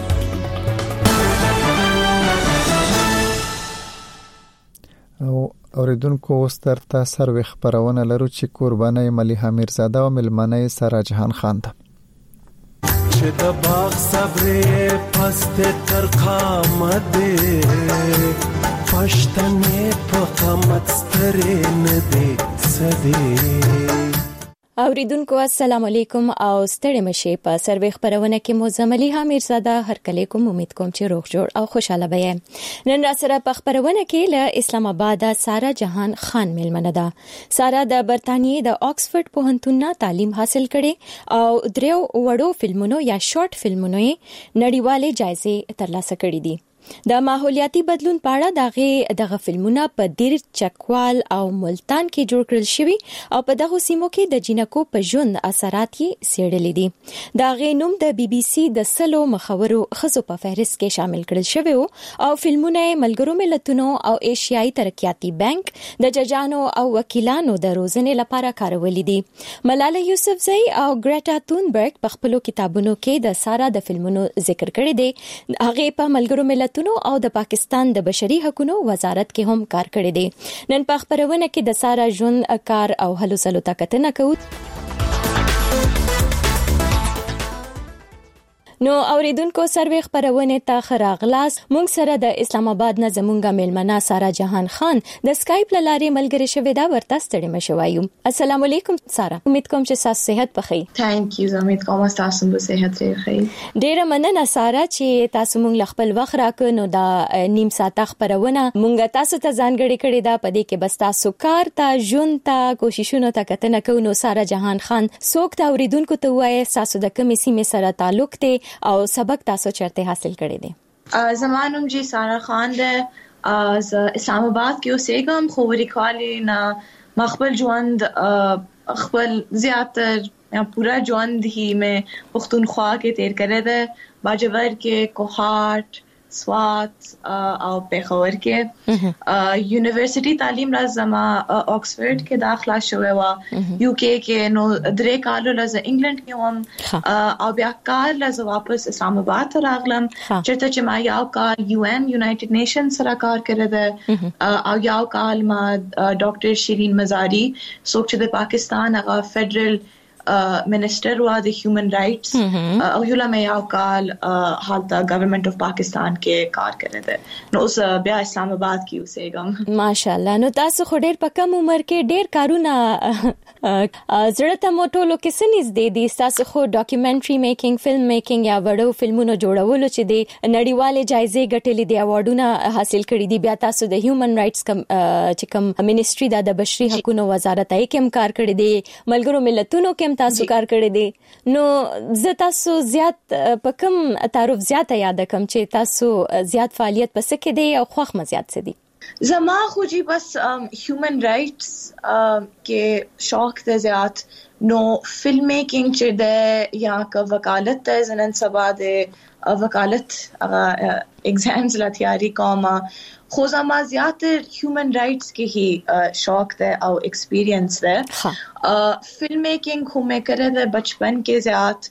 او اوریدونکو سترته سروي خبرونه لرو چې قرباني مليحه میرزاده او ملمنه سارا جهان خان ده. چې د باغ صبر پست تر قامت پښتنې په قامت سترې نه دي سدي. اوریدونکو السلام علیکم او ستړي مشه په سروي خبرونه کې مزملي حمیرزاده هر کله کوم امید کوم چې روغ جوړ او خوشاله به. نن را سره په خبرونه کې له اسلام آباد سارا جهان خان ملمنه ده. سارا د برتانیې د آکسفورد پوهنتون نه تعلیم حاصل کړي او دریو وړو فلمونو یا شارټ فلمونو نړیوالې جایزې ترلاسه کړې دي. د ماحولیاتي بدلون په اړه دغه دغه فلمونه په ډیر چکوال او ملتان کې جوړ کړل شوی او په دغه سیمو کې د جنکو په ژوند اثرات یې سیړلې دي. دغه نوم د بي بي سي د سلو مخورو خزو په فهرست کې شامل کړل شوی او فلمونه ملګرو ملتونو او ایشیایي ترقیاتي بانک د ججانو او وکیلانو د روزنې لپاره کارول دي. ملاله یوسفزئی او ګریټا تونبرګ په خپل کتابونو کې د سارا د فلمونو ذکر کړی دی. هغه په ملګرو ملتونو او د پاکستان د بشري حقوقو وزارت کې هم کار کړی دی. نن په خبرونه کې د سارا ژوند کار او هلو ځلو طاقت نه کوو. نو اوریدونکو سروي خبرونه ته خراغلاس مونږ سره د اسلام آباد نه زمونږه ملمنه سارا جهان خان د اسکایپ لارې ملګری شوې دا ورته ستړي مشوایو. السلام علیکم سارا، امید کوم چې تاسو صحت بخیر. ثانک یو، امید کوم تاسو به صحت بخیر. ډیره مننه سارا چې تاسو مونږ خپل وخت راکړ. نو دا نیم ساعت خبرونه مونږ تاسو ته ځانګړي کړی دا پدې کې بس تاسو کار ته ژوند ته کوششونه ته کتنه کوو. نو سارا جهان خان څوک ته اوریدونکو ته وایي تاسو د کومې سیمې سره تعلق دی او سبق تاسو چرته حاصل کړی دی؟ زمانم جی سارا خان ده از اسلام آباد کې اوسېږم خو وریکالي نه مخبل ژوند خپل زیاتر یا پورا ژوند هی مې پښتونخوا کې تیر کړی ده. باجوړ کې کوهاټ سوات او پېښور کې یونیورسيټي تعلیم لازم آکسفورد کې داخله شوې و. یو کې کې نو درې کالو لازم انګلند کې وم او بیا کار لازم واپس اسلام آباد ته راغلم چې ته چې ما یو کال یو ان یونایټډ نیشن سره کار کړی دی او یو کال ما ډاکټر شیرین مزاری څوک چې د پاکستان هغه فدرل منسٹر وا د هیومن رائټس او یو لمه یو کال حالت گورنمنٹ اف پاکستان کې کار کړی دی نو اوس بیا اسلام آباد کې اوسېږم. ماشاءالله. نو تاسو خو ډېر په کم عمر کې ډېر کارونه زړه ته موټولو کې سنیز دی دي تاسو خو ډاکومنټري میکینګ فلم میکینګ یا وړو فلمونو جوړولو چې دی نړیواله جایزې ګټلې دي اوارډونه حاصل کړي دي بیا تاسو د هیومن رائټس کم چې کوم منسټري د بشري حقوقو وزارت یې کوم کار کړی دی ملګرو ملتونو کې هم تاسو کار کړی دی نو زه تاسو زیات په کوم تعارف زیات یاد کوم چې تاسو زیات فعالیت پس کې دی او خوښ مزيات څه دي زما خو جی بس هیومن رائټس کې شوق ته زیات نو فلم میکینګ چې د یا کا وکالت ته زنن سبا د وکالت ایگزامز لا تیاری کوم خو زما زیاتر هیومن رائټس کې هی شوق ده او ایکسپیرینس ده فلم میکینګ خو مې کړې ده بچپن کې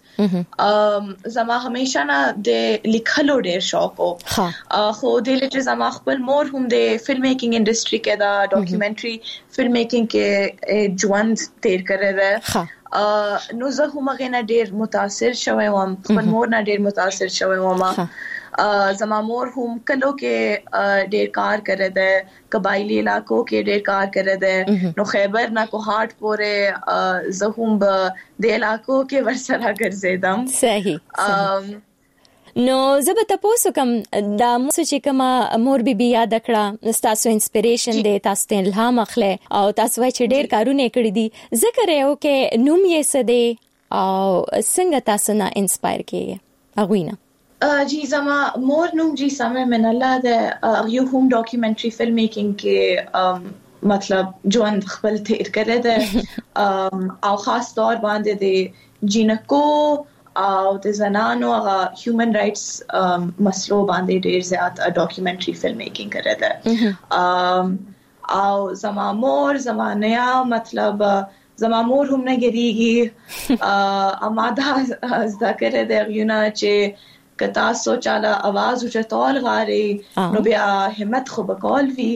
زیات زما همیشه نه د لیکلو ډېر شوق او خو د لږه زما خپل مور هم د فلم میکینګ انډستری کې دا ډاکومنټري فلم میکینګ کې ژوند تیر کړی ده نو زه هم غوښنه ډېر متاثر شوم وم خپل مور نه ډېر متاثر شوم وم زما مور هم کلو کې ډېر کار کړی دی قبایلی علاقو کې ډېر کار کړی دی نو خیبر نه کوهاټ پورې زه هم د علاقو کې ورسره ګرځیدم. صحیح. نو زه به تاسو کوم دا مو چې کومه مور بیبي یاد کړه تاسو انسپیریشن دی تاسو ته الهام اخلي او تاسو وای چې ډېر کارونه کړی دي ذکر یو کې نوم یې څه دی او څنګه تاسو نه انسپایر کیږي اغوینه جی زما مور نوم جی سمه من الله د یو هم ډاکومنټري فلم میکینګ کې مطلب ژوند خپل تیر کړی دی او خاص طور باندې د جینکو او د زنانو هغه هیومن رائټس مسلو باندې ډیر زیات ډاکومنټري فلم میکینګ کړی دی او زما مور زما نیا مطلب زما مور هم نه ګریږي اماده ذکر دی یونه چې کتا سوچاله आवाज او چتول غاري نو بیا همت خو بقول وی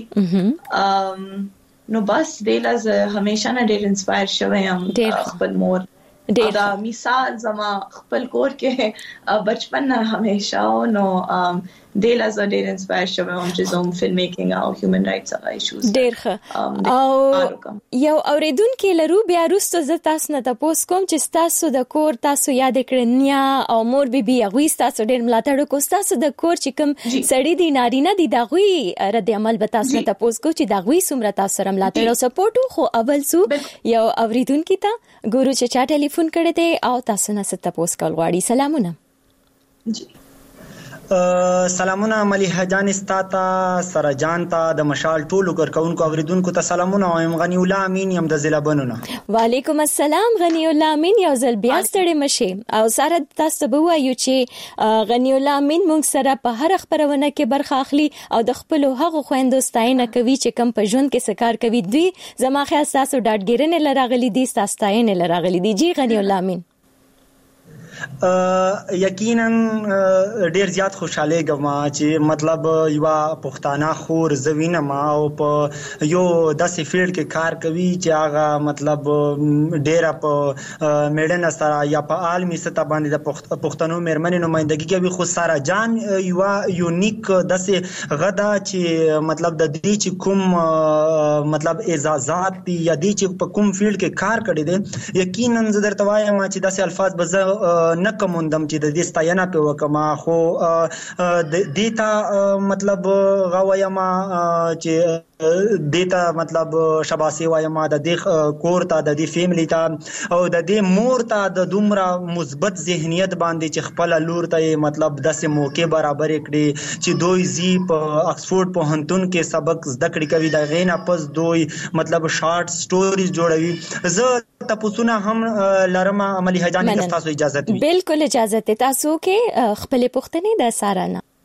نو بس دلاز همیشه نه ډیر انسپایر شوم خپل مور دا مثال زما خپل کور کې بچپن نه همیشه نو دلاز ډیر انسپایر شوم چې زوم فلم میکینګ او هیومن رائټس هغه ایشوز ډیر ښه او یو اوریدونکو لرو بیا وروسته زه تاسو نه تاسو کوم چې تاسو د کور تاسو یاد کړنیا او مور بیبي هغه تاسو ډیر ملاتړ کو تاسو د کور چې کوم سړی دی نارینه دی دغه رد عمل به تاسو نه تاسو کو چې دغه سمره تاسو سره ملاتړ او سپورټ خو اول سو یو اوریدونکو ته ګورو چې چا ټلیفون کړی دی او تاسو نه ست تاسو کول غواړي. سلامونه. جی سلامونه مليحه جان استاتا سره جان تا د مشال ټولو کارکونکو اوریدونکو ته سلامونه وایم. غنی الله امین یم د ضلع بنونه. وعلیکم السلام غنی الله امین یو ځل بیا ستړي مشه او سره تاسو به وایو چې غنی الله امین موږ سره په هر خبرونه کې برخه اخلي او د خپل هغه خويندو ستاینه کوي چې کم په ژوند کې سکار کوي دوی زما خیال تاسو ډاډګیرنه لراغلي دي تاسو ستاینه لراغلي دي. جی غنی الله امین یقینا ډیر زیات خوشاله غما چې مطلب یو پښتانه خور زوینه ما او په یو داسې فیلډ کې کار کوي چې هغه مطلب ډیر په میډن سره یا په عالمي سطح باندې د پښتنو مېرمنې نمائندګي کوي. خو سارا جان یو یونیک داسې غدا چې مطلب د دې چې کوم مطلب اعزازات دي یا دې چې په کوم فیلډ کې کار کړی دي یقینا زه درته وایم چې داسې الفاظ به نه کومندم چې د دې ستاینه په وکما خو د دیتا مطلب غوایما چې دیتا مطلب شباسي وایما د دې کور ته د دې فیملی ته او د دې مور ته د دومره مثبت ذهنیت باندې چې خپل لور ته مطلب داسې موقع برابر کړي چې دوی زی په اکسفورد په هنتون کې سبق زده کړی کوي د غینا پس دوی مطلب شارټ سټوریز جوړوي. زه تاسو نه هم لرم عملی هجانې تاسو اجازه دی. بالکل اجازه ته تاسو کې خپل پښتنې د سارانه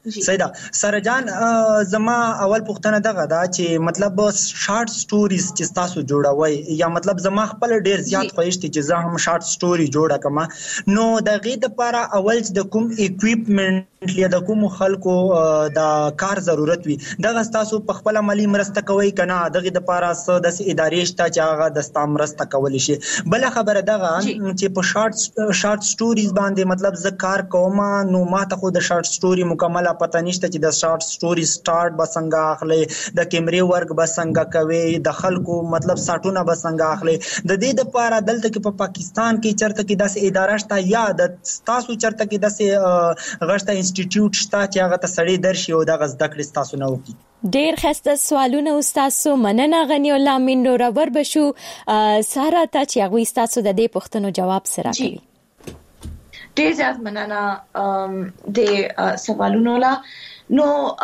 سیدا سرجان زما اول پوښتنه دغه دا چې مطلب شارټ سټوریز چې تاسو جوړوي یا مطلب زما خپل ډیر زیات خوښتي چې زه هم شارټ سټوري جوړه کما نو دغه د لپاره اول د کوم اکوئپمنټ یا د کوم خلکو د کار ضرورت وي دغه تاسو په خپل عملی مرسته کوي کنه دغه د لپاره څه د ادارې شته چې هغه د ستام مرسته کولی شي بل خبره دغه چې په شارټ شارټ سټوریز باندې مطلب زه کار کوم نو ما ته خو د شارټ سټوري مکمله پته نشته چې د شارټ سټوري سٹارټ بسنګ اخلي د کیمرې ورک بسنګ کوي د خلکو مطلب ساټونه بسنګ اخلي د دې د لپاره دلته کې په پاکستان کې چرته کې داسې اداره شته یا د تاسو چرته کې داسې غشته انسټیټیوټ شته چې هغه ته سړی درشي او دغه زده کړې تاسو نه وکړي ډیر خسته سوالونه استادو مننه غنی الله من نور ور بشو سارا ته چې هغه استادو د دې پوښتنو جواب سره کوي ډیر زیات مننه د سوالونو لا نو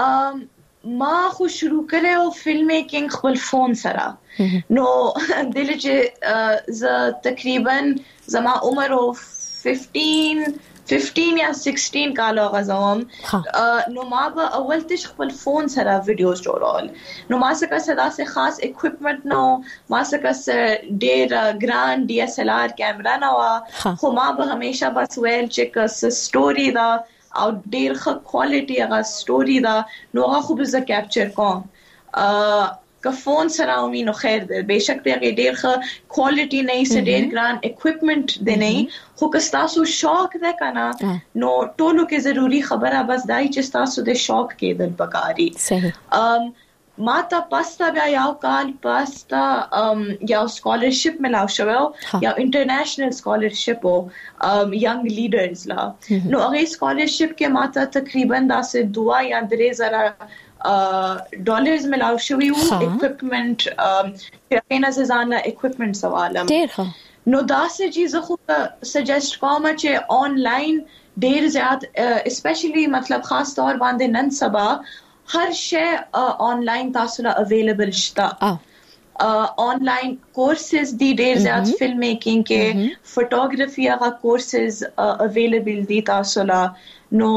ما خو شروع کړو فلم میکینګ خپل فون سره نو دل چې ز تقریبا زما عمر fifteen fifteen یا sixteen کالو غزوم نو ما به اول تش خپل فون سره ویډیوز جوړول نو ما څخه صدا سه خاص اکوئپمنٹ نو ما څخه ډیر ګران ډي اس ال آر کیمرا نو خو ما به همیشه بس ویل چې کس سټوري دا او ډیر ښه کوالټي هغه سټوري دا نو هغه خو به کیپچر کوم که فون سره ومي نو خیر ده بهشک ته ډیر ښه کوالټي نه سي ډیر ګران اکوئپمنٹ دی نه خو که تاسو شوق ده کنه نو ټولو کې ضروری خبره بس دای چې تاسو د شوق کې دل پکاري صحیح ما ته پاستا بیا یو کال پاستا یو سکالرشپ ملاو شو یا انټرنیشنل سکالرشپ او ینګ لیډرز لا نو هغه سکالرشپ کې ما ته تقریبا داسې دوا یا درې زره ډالرز ملاو شوی وو اکوئپمنٹ کینه زانه اکوئپمنٹ سوالم نو داسې چیز خو سجیسټ کوم چې آنلاین ډیر زیات اسپیشلی مطلب خاص طور باندې نن سبا هر شی آنلاین تاسو له اویلیبل شته آنلاین کورسز دی ډیر زیات فلم میکینګ کې فوټوګرافي هغه کورسز اویلیبل دي تاسو له نو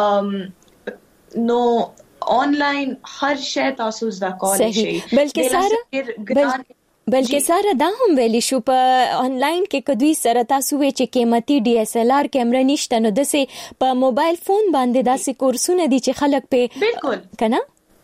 نو آنلاین هر شی تاسو زده کولای شئ بلکې ساره بلکې ساره دا هم ویلی شو په آنلاین کې کدوې سره تاسو وی چې قیمتي ډي اس ال آر کیمرا نشته نو دسه په موبایل فون باندې داسې کورسونه دي چې خلک په بالکل کنه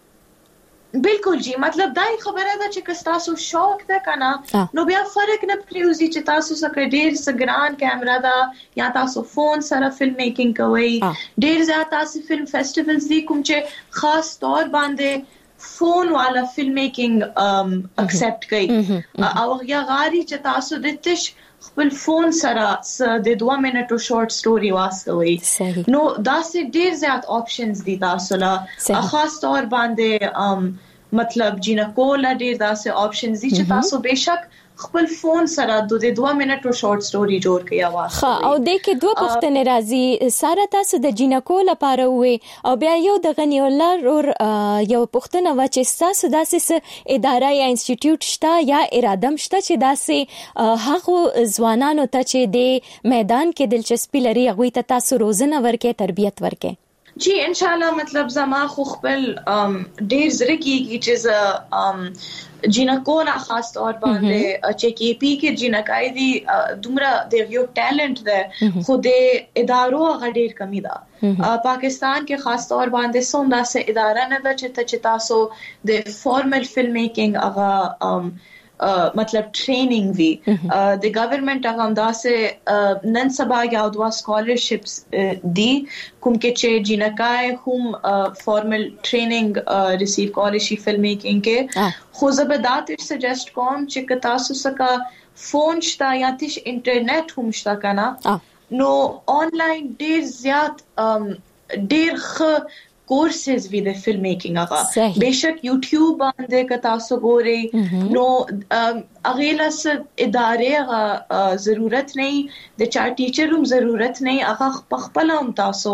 بالکل جی مطلب دا خبره ده چې تاسو شوق ده کنه نو بیا فرق نه پریوزي چې تاسو سره ډیر سګران کیمرا ده یا تاسو فون سره فلم میکینګ کوي ډیر زیات تاسو فلم فیسټیوالز دي کوم چې خاص طور باندې فون والا فلم میکینګ اکسپټ کوي او یا غاری چې تاسو د تش خپل فون سره د دوه منټو شورت سټوري واستوي نو دا سه ډیر زیات آپشنز دي تاسو له خاص طور باندې مطلب جینکول ډیر داسې آپشنز دي چې تاسو بهشک خپل فون سره د دوه منټو شورت سټوري جوړ کړئ واست ها او د کې دوه پښتنه راځي ساره تاسو د جینکول لپاره وې او بیا یو د غنی الله ور یو پښتنه و چې تاسو داسې اداره یا انسټیټیوټ شته یا ارادم شته چې داسې هغه ځوانانو ته چې د میدان کې دلچسپي لري هغه ته تاسو روزنه ورکې تربیت ورکې جی ان شاء الله مطلب زما خو خپل ډیر زړه کیږي چې جینکول خاص طور باندې چې کی پی کې جینکای دي دومره د یو ټیلنٹ ده خو د ادارو غډیر کمی ده پاکستان کې خاص طور باندې سوندا سه اداره نه ده چې تاسو د فارمل فلم میکینګ هغه مطلب ټریننګ وی د ګورنمنت هغه داسه نن سبا یا دوا سکالرشپس دي کوم کې چې جینکای هم فارمل ټریننګ ریسیو کولای شي فلم میکینګ کې خو زبدات سجیسټ کوم چې تاسو سکا فون شتا یا تش انټرنیټ هم شتا کنه نو آنلاین ډیر زیات ډیر ښه کورسز وی د فلم میکینګ هغه بهشک یوټیوب باندې که تاسو ګورئ نو هغه لاس ادارې هغه ضرورت نه د چا ټیچر هم ضرورت نه هغه په خپل هم تاسو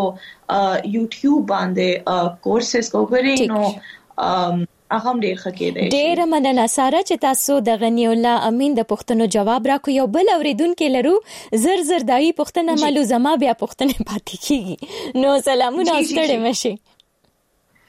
یوټیوب باندې کورسز وګورئ نو هغه ډیر ښه کېدای شي ډیر مننه ساره چې تاسو د غنی الله امین د پښتنو جواب راکو یو بل اوریدونکو لرو زر زر دای پښتنه مالو زما بیا پښتنه پاتې کیږي نو سلامونه ستړي مشي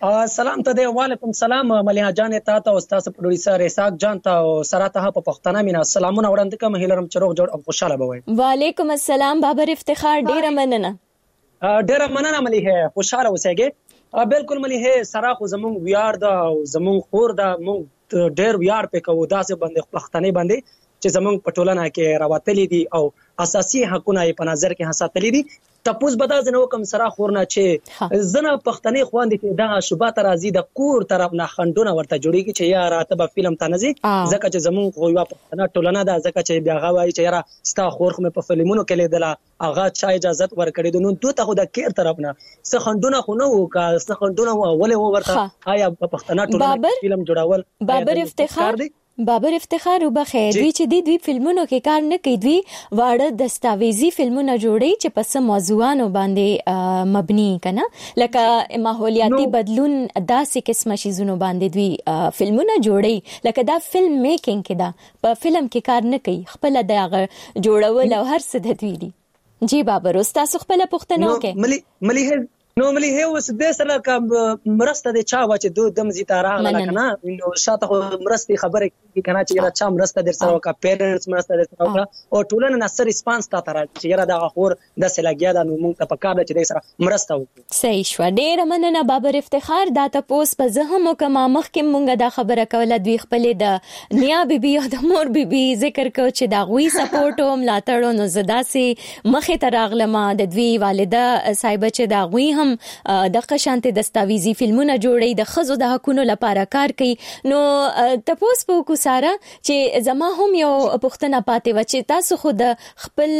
سلام ته دی. وعلیکم سلام مليحه جان ته او استاد پروډوسر اسحاق جان ته او سره ته په پښتنه مینا سلامونه وړاندې کوم. هیلرم چروغ جوړ او خوشاله بوي. وعلیکم السلام بابر افتخار ډیره مننه. ډیره مننه مليحه، خوشاله اوسئ. بالکل مليحه، سره خو زمون ویار ده او زمون خور ده، مونږ ډیر ویار پکو داسې باندې پښتنه باندې چې زمون په ټولنه کې راوتلې دي او اساسي حقونه په نظر کې حساستلې دي. تپوس بدا زنه کوم سره خورنه چې زنه پښتنې خواندې کې دا شوبات راځي د کور طرف نه خندونه ورته جوړیږي چې یا راته به فلم تنزي ځکه چې زمون خو یو پښتنه ټولنه ده، ځکه چې بیا غواړي چې یاره ستا خور خو په فلمونو کې لیدله هغه چا اجازه ورکړي د نو دوه ته خو د کیر طرف نه څه خندونه خو نه وو کا څه خندونه ولې ورته آیا په پښتنه ټولنه فلم جوړول بابر افتخار بابر افتخار وبخیر دوی چې د دوی فلمونو کې کار نه کوي، دوی واړه دستاویزي فلمونه جوړي چې پس موضوعانو باندې مبني کنه لکه ماحولیاتي بدلون داسې قسمه شیزونو باندې دوی فلمونه جوړي لکه دا فلم میکینګ کې دا په فلم کې کار نه کوي، خپل دغه جوړول او هر څه د دوی دي. جی بابر استاد خپل پښتنو کې ملي ملي نو ملي هي وس د سره کوم مرسته د چا واچ دو دم زی تارا کنه نو شاته مرسته خبره کی کنه چې چا مرسته در سره کا پیرنټس مرسته در سره او ټولنه نصر ریسپانس تا تر چې یره د خور د سلاګیا د نو مونږ ته پکاره چې د سره مرسته وکړو. صحیح شو، ډیر مننه بابر افتخار. دا تاسو په زهم کما مخ کې مونږه دا خبره کوله دوی خپل د نیا بیبي او د مور بیبي ذکر کو چې دا غوي سپورټ او ملاتړ نو زدا سي مخه تراغلمه د دوی والده صاحب چې دا غوي د قشانت دستاویزي فلمونه جوړي د خزو د حقونو لپاره کار کوي. نو تاسو په کو ساره چې زما هم یو پښتنه پاتې و چې تاسو خود خپل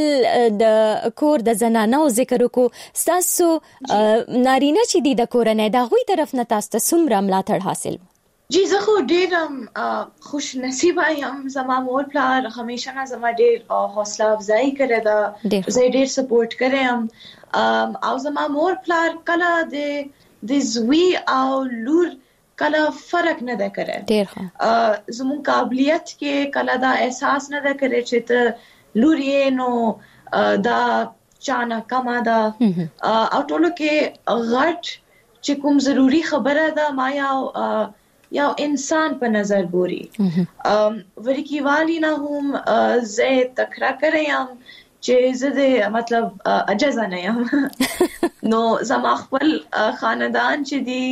د کور د زنانو ذکر کو تاسو نارینه چې دی د کورنۍ دا غوي طرف نه تاسو سمره ملاتړ حاصل. جی زه خو ډېر خوش نصیبه یم، زما مور پلار همیشه نه زما ډېر حوصله افزایی کړې ده، زه ډېر سپورټ کړم او زما مور پلار کله د د زوی او لور کله فرق نه ده کړی. ډېر ښه زموږ قابلیت کې کله دا احساس نه ده کړی چې ته لور یې نو دا چانه کما ده او ټولو کې غټ چې کوم ضروری خبره ده ما یو یو انسان په نظر ګوري. ورکی والی نه هم زه تکرار کړم چې زه د مطلب اجازه نه یم نو زما خپل خاندان چې دی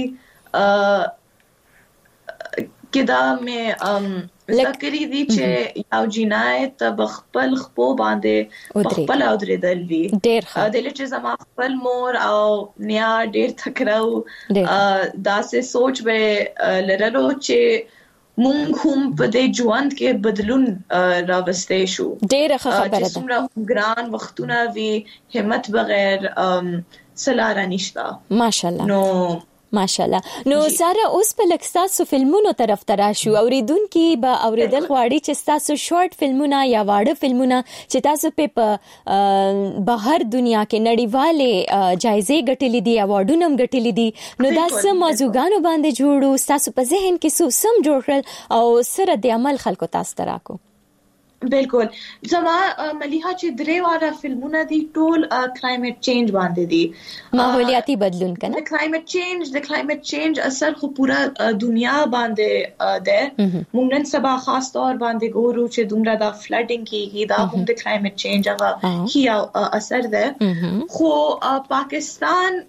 کدا مې ذکرې دي چې یو جنایت بخپل خپو باندې بخپل او درېدل وی ډېر ښه د لچ زما خپل مور او نیا ډېر تکراو داسې سوچ به لرلو چې مونږ هم په دې ژوند کې بدلون راوستې شو. ډېر ښه خبره ده. څومره ګران وختونه وی همت بغیر سلاره نشتا ماشاءالله. نو ماشاءالله. نو ساره اوس په لکساسو فلمونو طرف تراشو اوریدونکو به اوریدل غواړي چې تاسو شارټ فلمونه یا واړه فلمونه چې تاسو په بهر دنیا کې نړیواله جایزې ګټلې دي اوارډونه هم ګټلې دي نو دا سم موضوعګانو باندې جوړو تاسو په ذهن کې سم جوړ کړل او سره د عمل خلکو تاسو تراکو. بالکل زما مليحه چې درې واره فلمونه دي ټول کلایمټ چینج باندې دي، ماحولیاتي بدلون کنه. د کلایمټ چینج د کلایمټ چینج اثر خو پورا دنیا باندې ده. موږ نن سبا خاص طور باندې ګورو چې دومره دا فلډینګ کیږي دا هم د کلایمټ چینج هغه هي اثر ده. خو پاکستان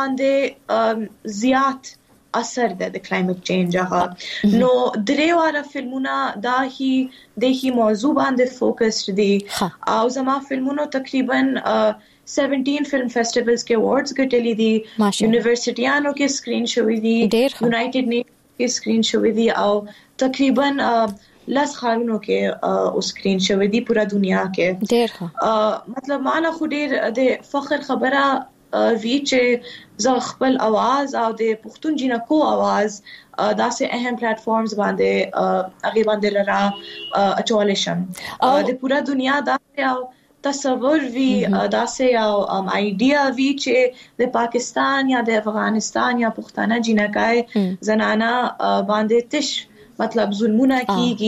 باندې زیات اثر ده د کلایمټ چینج هغه نو درې واره فلمونه دا هی د هی موضوع باندې فوکس دي او زما فلمونو تقریبا سیونټین فلم فیسټیولز کې اوارډز ګټلې دي، یونیورسيټیانو کې سکرین شوې دي، یونایټډ نیشن کې سکرین شوې دي او تقریبا لس خارونو کې او سکرین شوې دي پورا دنیا کې. ډېر مطلب معنا خو ډېر د فخر خبره وی چې زه خپل आवाज او د پښتون جنکو आवाज داسې اهم پلیټ فارمز باندې هغه باندې لرا اچول شم د پورا دنیا دا یو تصور وی داسې یو ایډیا وی چې د پاکستان یا د افغانستان یا پښتانه جنکای زنانا باندې تش مطلب ظلمونه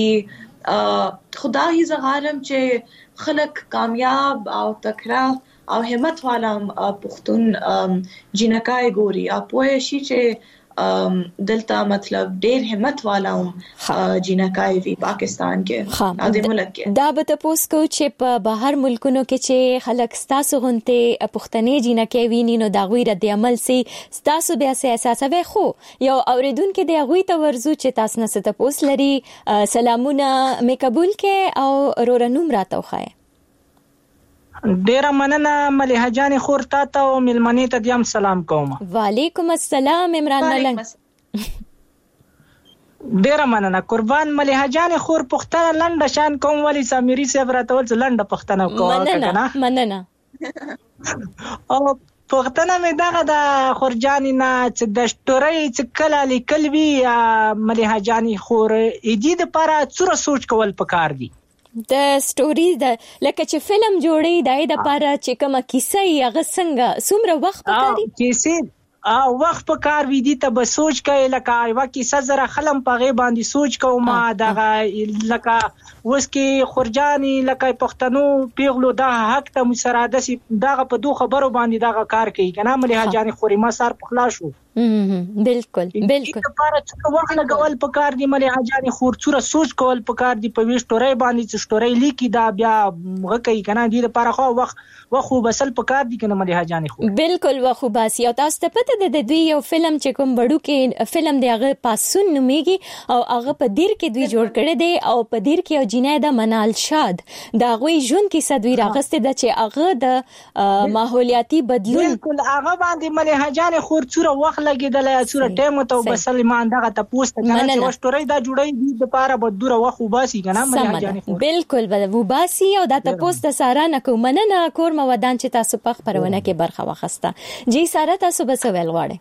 کیږي. خدای زغارم چې خلک کامیاب او تکړه او همت والا پښتون جنکای ګوري او پوه شي چې دلته مطلب ډېر همت والا هم جنکای وی پاکستان کې او د ملک کې. دا به تاسو کو چې په بهر ملکونو کې چې خلک ستاسو غونته پښتنې جنکای ویني نو دا غوی رد عمل سي ستاسو بیا سي اساسه خو یو اوریدونکو د غوی ته ورزو چې تاسو نه ست پوس لري سلامونه مې قبول کې او رورنوم راته وخای. ډیره مننه مليحه جان خور تاسو او ملمنې ته دیم سلام کوم. وعلیکم السلام عمران ملنګ. ډیره مننه قربان مليحه جان خور پښتنه لنډه شان کوم ولی سامری صاحب راته ول لنډه پښتنه کوم مننه مننه او پښتنه مې دغه د خورجانی نه چې د شټوري چې کله لیکل وی مليحه جان خور ایدي د لپاره څوره سوچ کول پکار دي. د سټوري د لکه چې فلم جوړي دای د لپاره چې کومه کیسه یې غ څنګه څومره وخت پکاري کیسه او وخت پکار وی دي ته به سوچ کوي لکه یو کیسه زره خلم پغه باندې سوچ کوم دغه لکه وس کې خورجانی لکه پښتنو پیغلو د حق ته مسراده سي دغه په دوه خبرو باندې دغه کار کوي کنه مليحه جان خوري ما سر پخلا شو. بالکل بالکل لپاره چې وخت لګول پکار دي مليحه جان خور څوره سوچ کول پکار دي په ویشتوري باندې چې شتوري لیکي دا بیا غکې کنه دي لپاره خو وخت وخو بسل پکار دي کنه مليحه جان خور بالکل وخو باسي او تاسو ته پته ده د دوی یو فلم چې کوم بړو کې فلم دی هغه پاسون نوميږي او هغه په دیر کې دوی جوړ کړی دی او په دیر کې یو جنای د منال شاد دا غوي ژوند کې صدوی راغسته د چې هغه د ماحولیاتي بدلون بالکل هغه باندې مليحه جان خور څوره وخت لګیدل څوره ټیم ته وبسلمان دغه تاسو ته کنه چې وشتوري دا جوړي دي د لپاره به دوره وخت وباسي کنه مليحه جان خور بالکل به وباسي او دا تاسو ته ساره نه کوم مننه کور مودان چې تاسو په خبرونه کې برخه واخسته. جی ساره تاسو به څه ویل غواړئ؟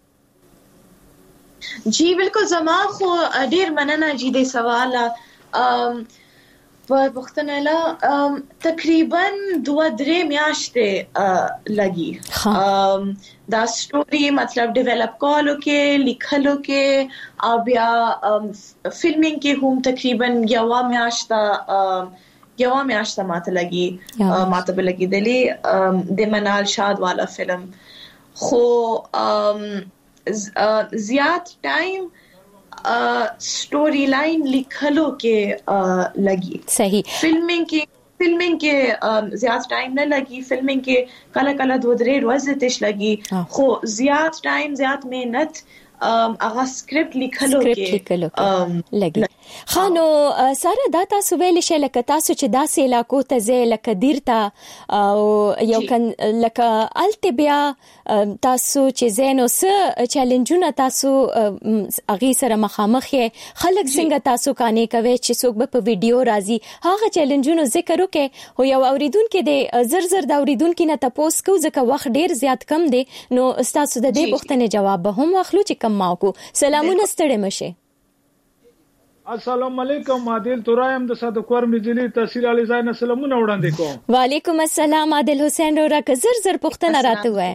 جی بالکل زما خو ډیر مننه جی د سوال ام په پښتنه لا تقریبا دوه درې میاشتې لګي ام دا سټوري مطلب ډیولپ کولو کې لیکلو کې او بیا فلمینګ کې هم تقریبا یو میاشت یو میاشت ماته لګي ماته به لګي دلی د منال شاد والا فلم خو زیات ټایم سټوري لاین لیکلو کې لګي صحیح فلمینګ کې فلمینګ کې زیات ټایم نه لګي فلمینګ کې کله کله دوه درې ورځې تش لګي خو زیات ټایم زیات مهنت هغه سکرپټ لیکلو کې لګي. خانو ساره دا تاسو ویل شئ لکه تاسو چې داسې علاقو ته ځئ لکه دیرته او یو کن لکه الته بیا تاسو چې زینو څه چیلنجونه تاسو اغه سره مخامخ یې خلک څنګه تاسو کانې کوي چې څوک به په ویډیو راځي هغه چیلنجونو ذکر وکړي او یو اوریدونکو د زر زر د اوریدونکو نه تاسو کو ځکه وخت ډیر زیات کم دی نو تاسو د دې پوښتنې جواب به هم واخلو چې کم ماکو. سلامونه ستړي مشه. السلام علیکم عادل تورایم د صدقور مجلی تحصیل علی زاین سلامونه وړاندې کوم. وعلیکم السلام عادل حسین رورا که زر زر پښتنه راته وای.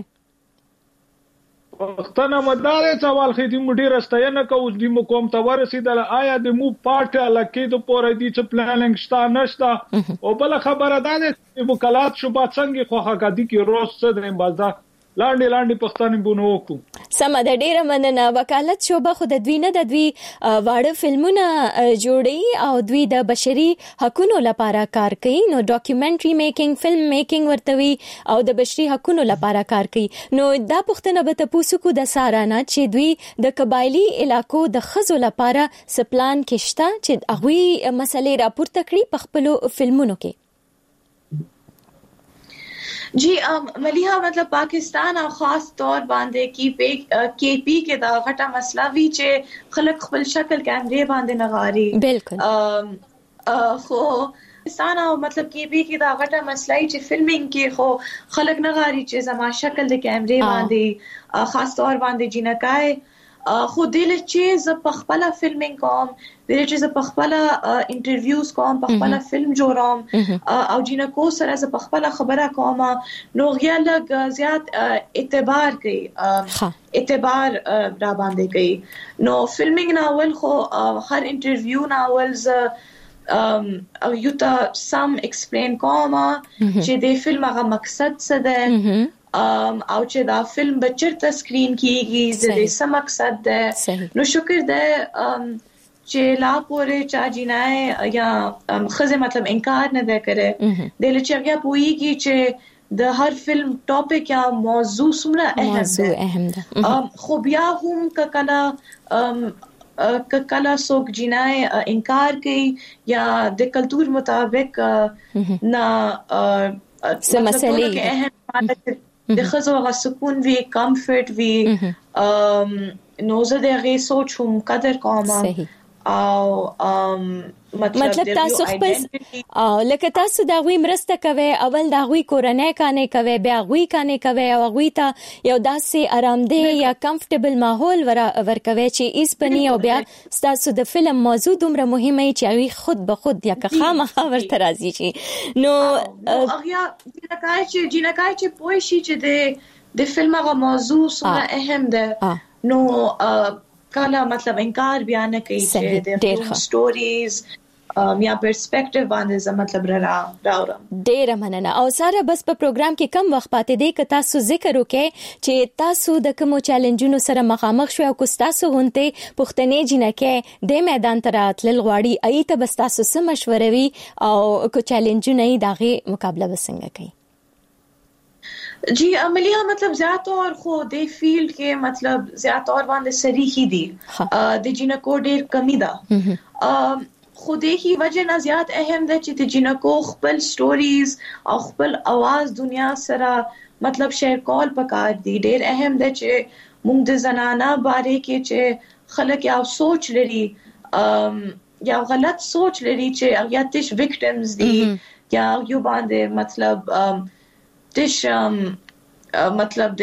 پښتنه مدار سوال خېدی مډی راستاینه کو د مو کوم ته ورسیدل آیا د مو پارټ لکه د پورې دي چې پلانینګ شته نشته او بل خبره ده چې وکالات شو با څنګه خو هغه دي کې روز څه دریم بازار لاندې لاندې پښتانه بونو وکړو. سم د ډیره مننه. وکالت شوبه خو د دوی نه د دوی واړه فلمونه جوړي او دوی د بشري حقوقو لپاره کار کوي نو ډاکومنټري میکینګ فلم میکینګ ورتوي او د بشري حقوقو لپاره کار کوي. نو دا پښتنه به تاسو کو د سارانه چې دوی د قبایلی علاقو د خزو لپاره سپلان کېشته چې هغه مسلې راپورته کړي په خپل فلمونو کې. جی مليحه مطلب پاکستان او خاص طور باندې کی پی کی پی کې دا غټه مسله وی چې خلک خپل شکل کیمرې باندې نغاري بالکل خو پاکستان او مطلب کی پی کې دا غټه مسله چې فلمینګ کې خو خلک نغاري چې زما شکل د کیمرې باندې خاص طور باندې جنکای خو دل چې ز په خپل فلمینګ کوم دل چې ز په خپل انټرویوز کوم په خپل فلم جوړوم او جنکو سره ز په خپل خبره کوم نو غیا لګ زیات اعتبار کوي اعتبار را باندې کوي نو فلمینګ ناول خو هر انټرویو ناول ز او یو ته سم ایکسپلین کوم چې د فلم هغه مقصد څه ده او چې دا فلم بچرته سکرین کیږي د دې سم مقصد ده. نو شکر ده چې لا پورې چا جنای یا خزه مطلب انکار نه ده کړي د لچیا پویږي چې د هر فلم ټاپک یا موضوع څومره اهم ده. خو بیا هم کله کله څوک جنای انکار کوي یا د کلچر مطابق نه سمسلې اهم د خزو غا سکون وی کمفورت وی نو زه دغه سوچ هم قدر کوم او مطلب تاسو خپل لکه تاسو دا غوي مرسته کوي اول دا غوي کورنۍ کانه کوي بیا غوي کانه کوي او غوي ته یو داسې آرامدې یا کمفورټیبل ماحول ورکوي چې ایس پني او بیا تاسو د فلم موضوع دومره مهمه چې غوي خود به خود یا که خامخا ورته راځي شي نو هغه جنکای چې جنکای چې پوي شي چې د د فلم هغه موضوع څومره اهم ده نو کله مطلب انکار بیان کوي چې د سټوریز یا پرسپیکټیو باندې زما مطلب را راوړم. ډېر مننه. او ساره بس په پروګرام کې کم وخت پاتې دی که تاسو ذکر وکړئ چې تاسو د کوم چیلنجونو سره مخامخ شوي او کو تاسو هونته پښتنې جنکه د میدان ته راتلل غواړي ای ته بس تاسو سم مشوره وي او کو چیلنجونه یې دغه مقابله وسنګ کوي. جی عملیہ مطلب زیادہ طور خو دے فیلڈ کے مطلب زیادہ طور باندې صریحی دی د جنکو ډیر کمی ده خو دې کی وجه نه زیات اهم ده چې د جنکو خپل سټوریز او خپل आवाज دنیا سره مطلب شیر کول پکار دی. ډیر اهم ده چې موږ د زنانه باره کې چې خلک یا سوچ لري یا غلط سوچ لري چې هغه تش وکټمز دي یا یو باندې مطلب تش مطلب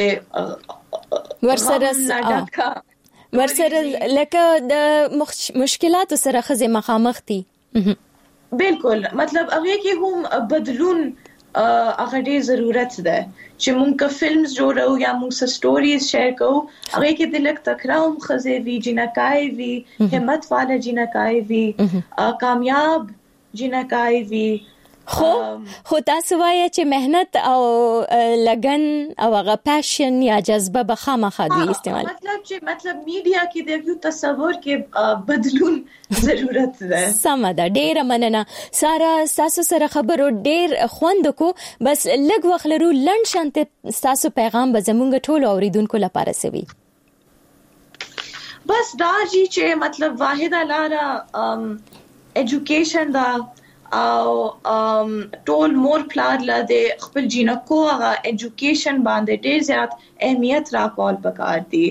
د ورسره ورسره لکه د مشکلات سره خزه مخامخ دي. بالکل مطلب هغه کې هم بدلون هغه ډیر ضرورت ده چې موږ فلمز جوړو یا موږ سټوریز شیر کوو هغه کې د لک تکراو خزه وی جنکای وی همت والا جنکای وی کامیاب جنکای وی خو خو تاسو وایي چې مهنت او لګن او هغه پاشن یا جذبه به خامخا دوی استعمال مطلب چې مطلب میډیا کې د یو تصور کې بدلون ضرورت ده. سم ده. ډیره مننه ساره تاسو سره خبرو ډیر خوند کو بس لږ وخت لرو لند شانت تاسو پیغام به زمونږ ټولو اوریدونکو لپاره سوي. بس دا چې مطلب واحده لاره ایجوکیشن دا او ټول مور پلار لا د خپل جنکو هغه ایجوکیشن باندې ډیر زیات اهمیت راکول پکار دي.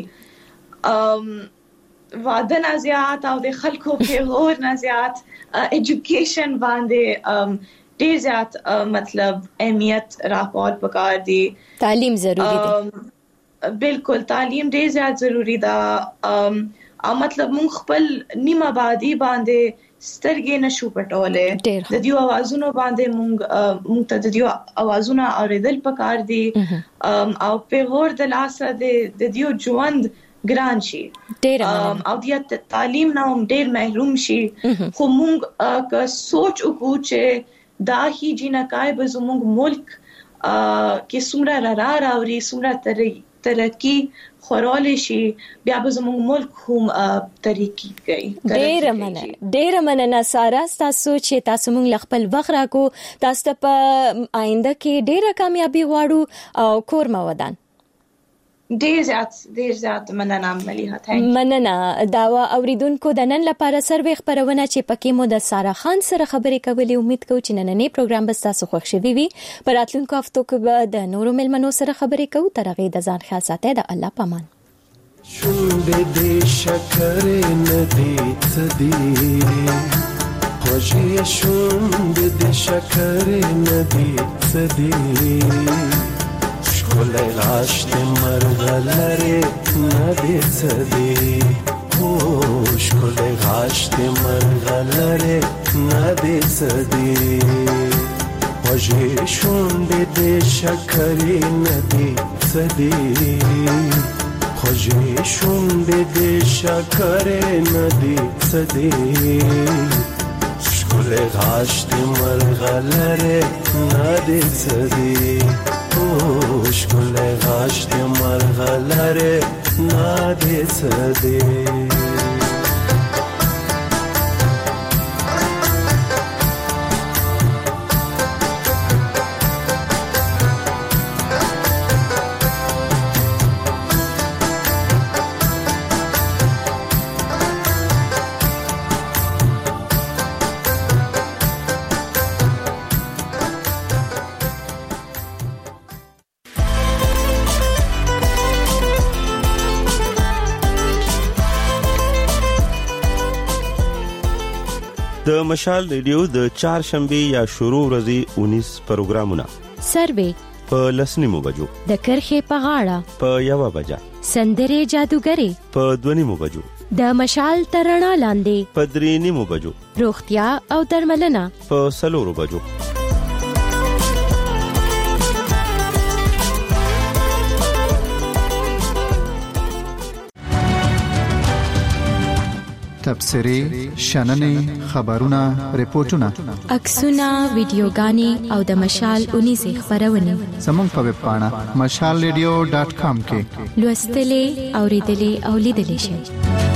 واده نه زیات او د خلکو په غور نه زیات ایجوکیشن باندې ډیر زیات مطلب اهمیت راکول پکار دي. تعلیم ضروری دی. بالکل تعلیم ډیر زیات ضروری ده او مطلب مونږ خپل نیمه آبادی باندې سترګې نشو پټولې د دې اوازونو باندې مونږ مونږ ته د دې اوازونه اوریدل پکار دي او په غور د لاسه د دې ژوند ګران شي او د تعلیم نه هم ډیر محروم شي. خو مونږ که سوچ وکړو چې دا هی جنکای به زموږ ملک کې څومره را راوري څومره ترقی خورال شي بیا به زموږ ملک هم ترقی کوي. ډیر مننه ډیر مننه ساره تاسو چې تاسو موږ خپل وخت راکو تاسو په آینده کې ډیره کامیابی غواړو او کور مو ودان. ډیر زیات ډیر زیات مننه مليحه. مننه دا اوریدونکو د نن لپاره سروي خبرونه چې پکې مو د ساره خان سره خبرې کولې. امید کوم چې نننې پروګرام به تاسو خوښ شوي وي. پر راتلونکو هفتو کې به د نورو ملمنو سره خبرې کوو. تر هغه د ځان خیال ساتئ. د الله پامان. شونډې دې شکر نه دي څدي خوږې شونډې دې شکر نه دي څدي ښکلی غاښ دې مرغلرې نه دې څدي هو ښکلی غاښ دې مرغلرې نه دې څدي خوږې شونډې دې شکرې نه دي څدي خوږې شونډې دې شکرې نه دي څدي شکل غاشت مرغلره نادی زدی او شکل غاشت مرغلره نادی زدی د مشال ریډیو د چهارشنبه یا شروع ورځې اونیس پروګرامونه سروې په لسنیمو بجو د کرخې په غاړه په یوه بجه سندره جادوګری په دونیمو بجو د مشال ترڼا لاندې په درېنیمو بجو روغتیا او درملنه په سلورو بجو تبصری شننې خبرونه ریپورتونه عکسونه ویډیوګانې او د مشال اونیزه خبرونه زموږ په ویب پاڼه مشال ریډیو ډاټ کام کې لوستلې اوریدلې او لیدلې شئ.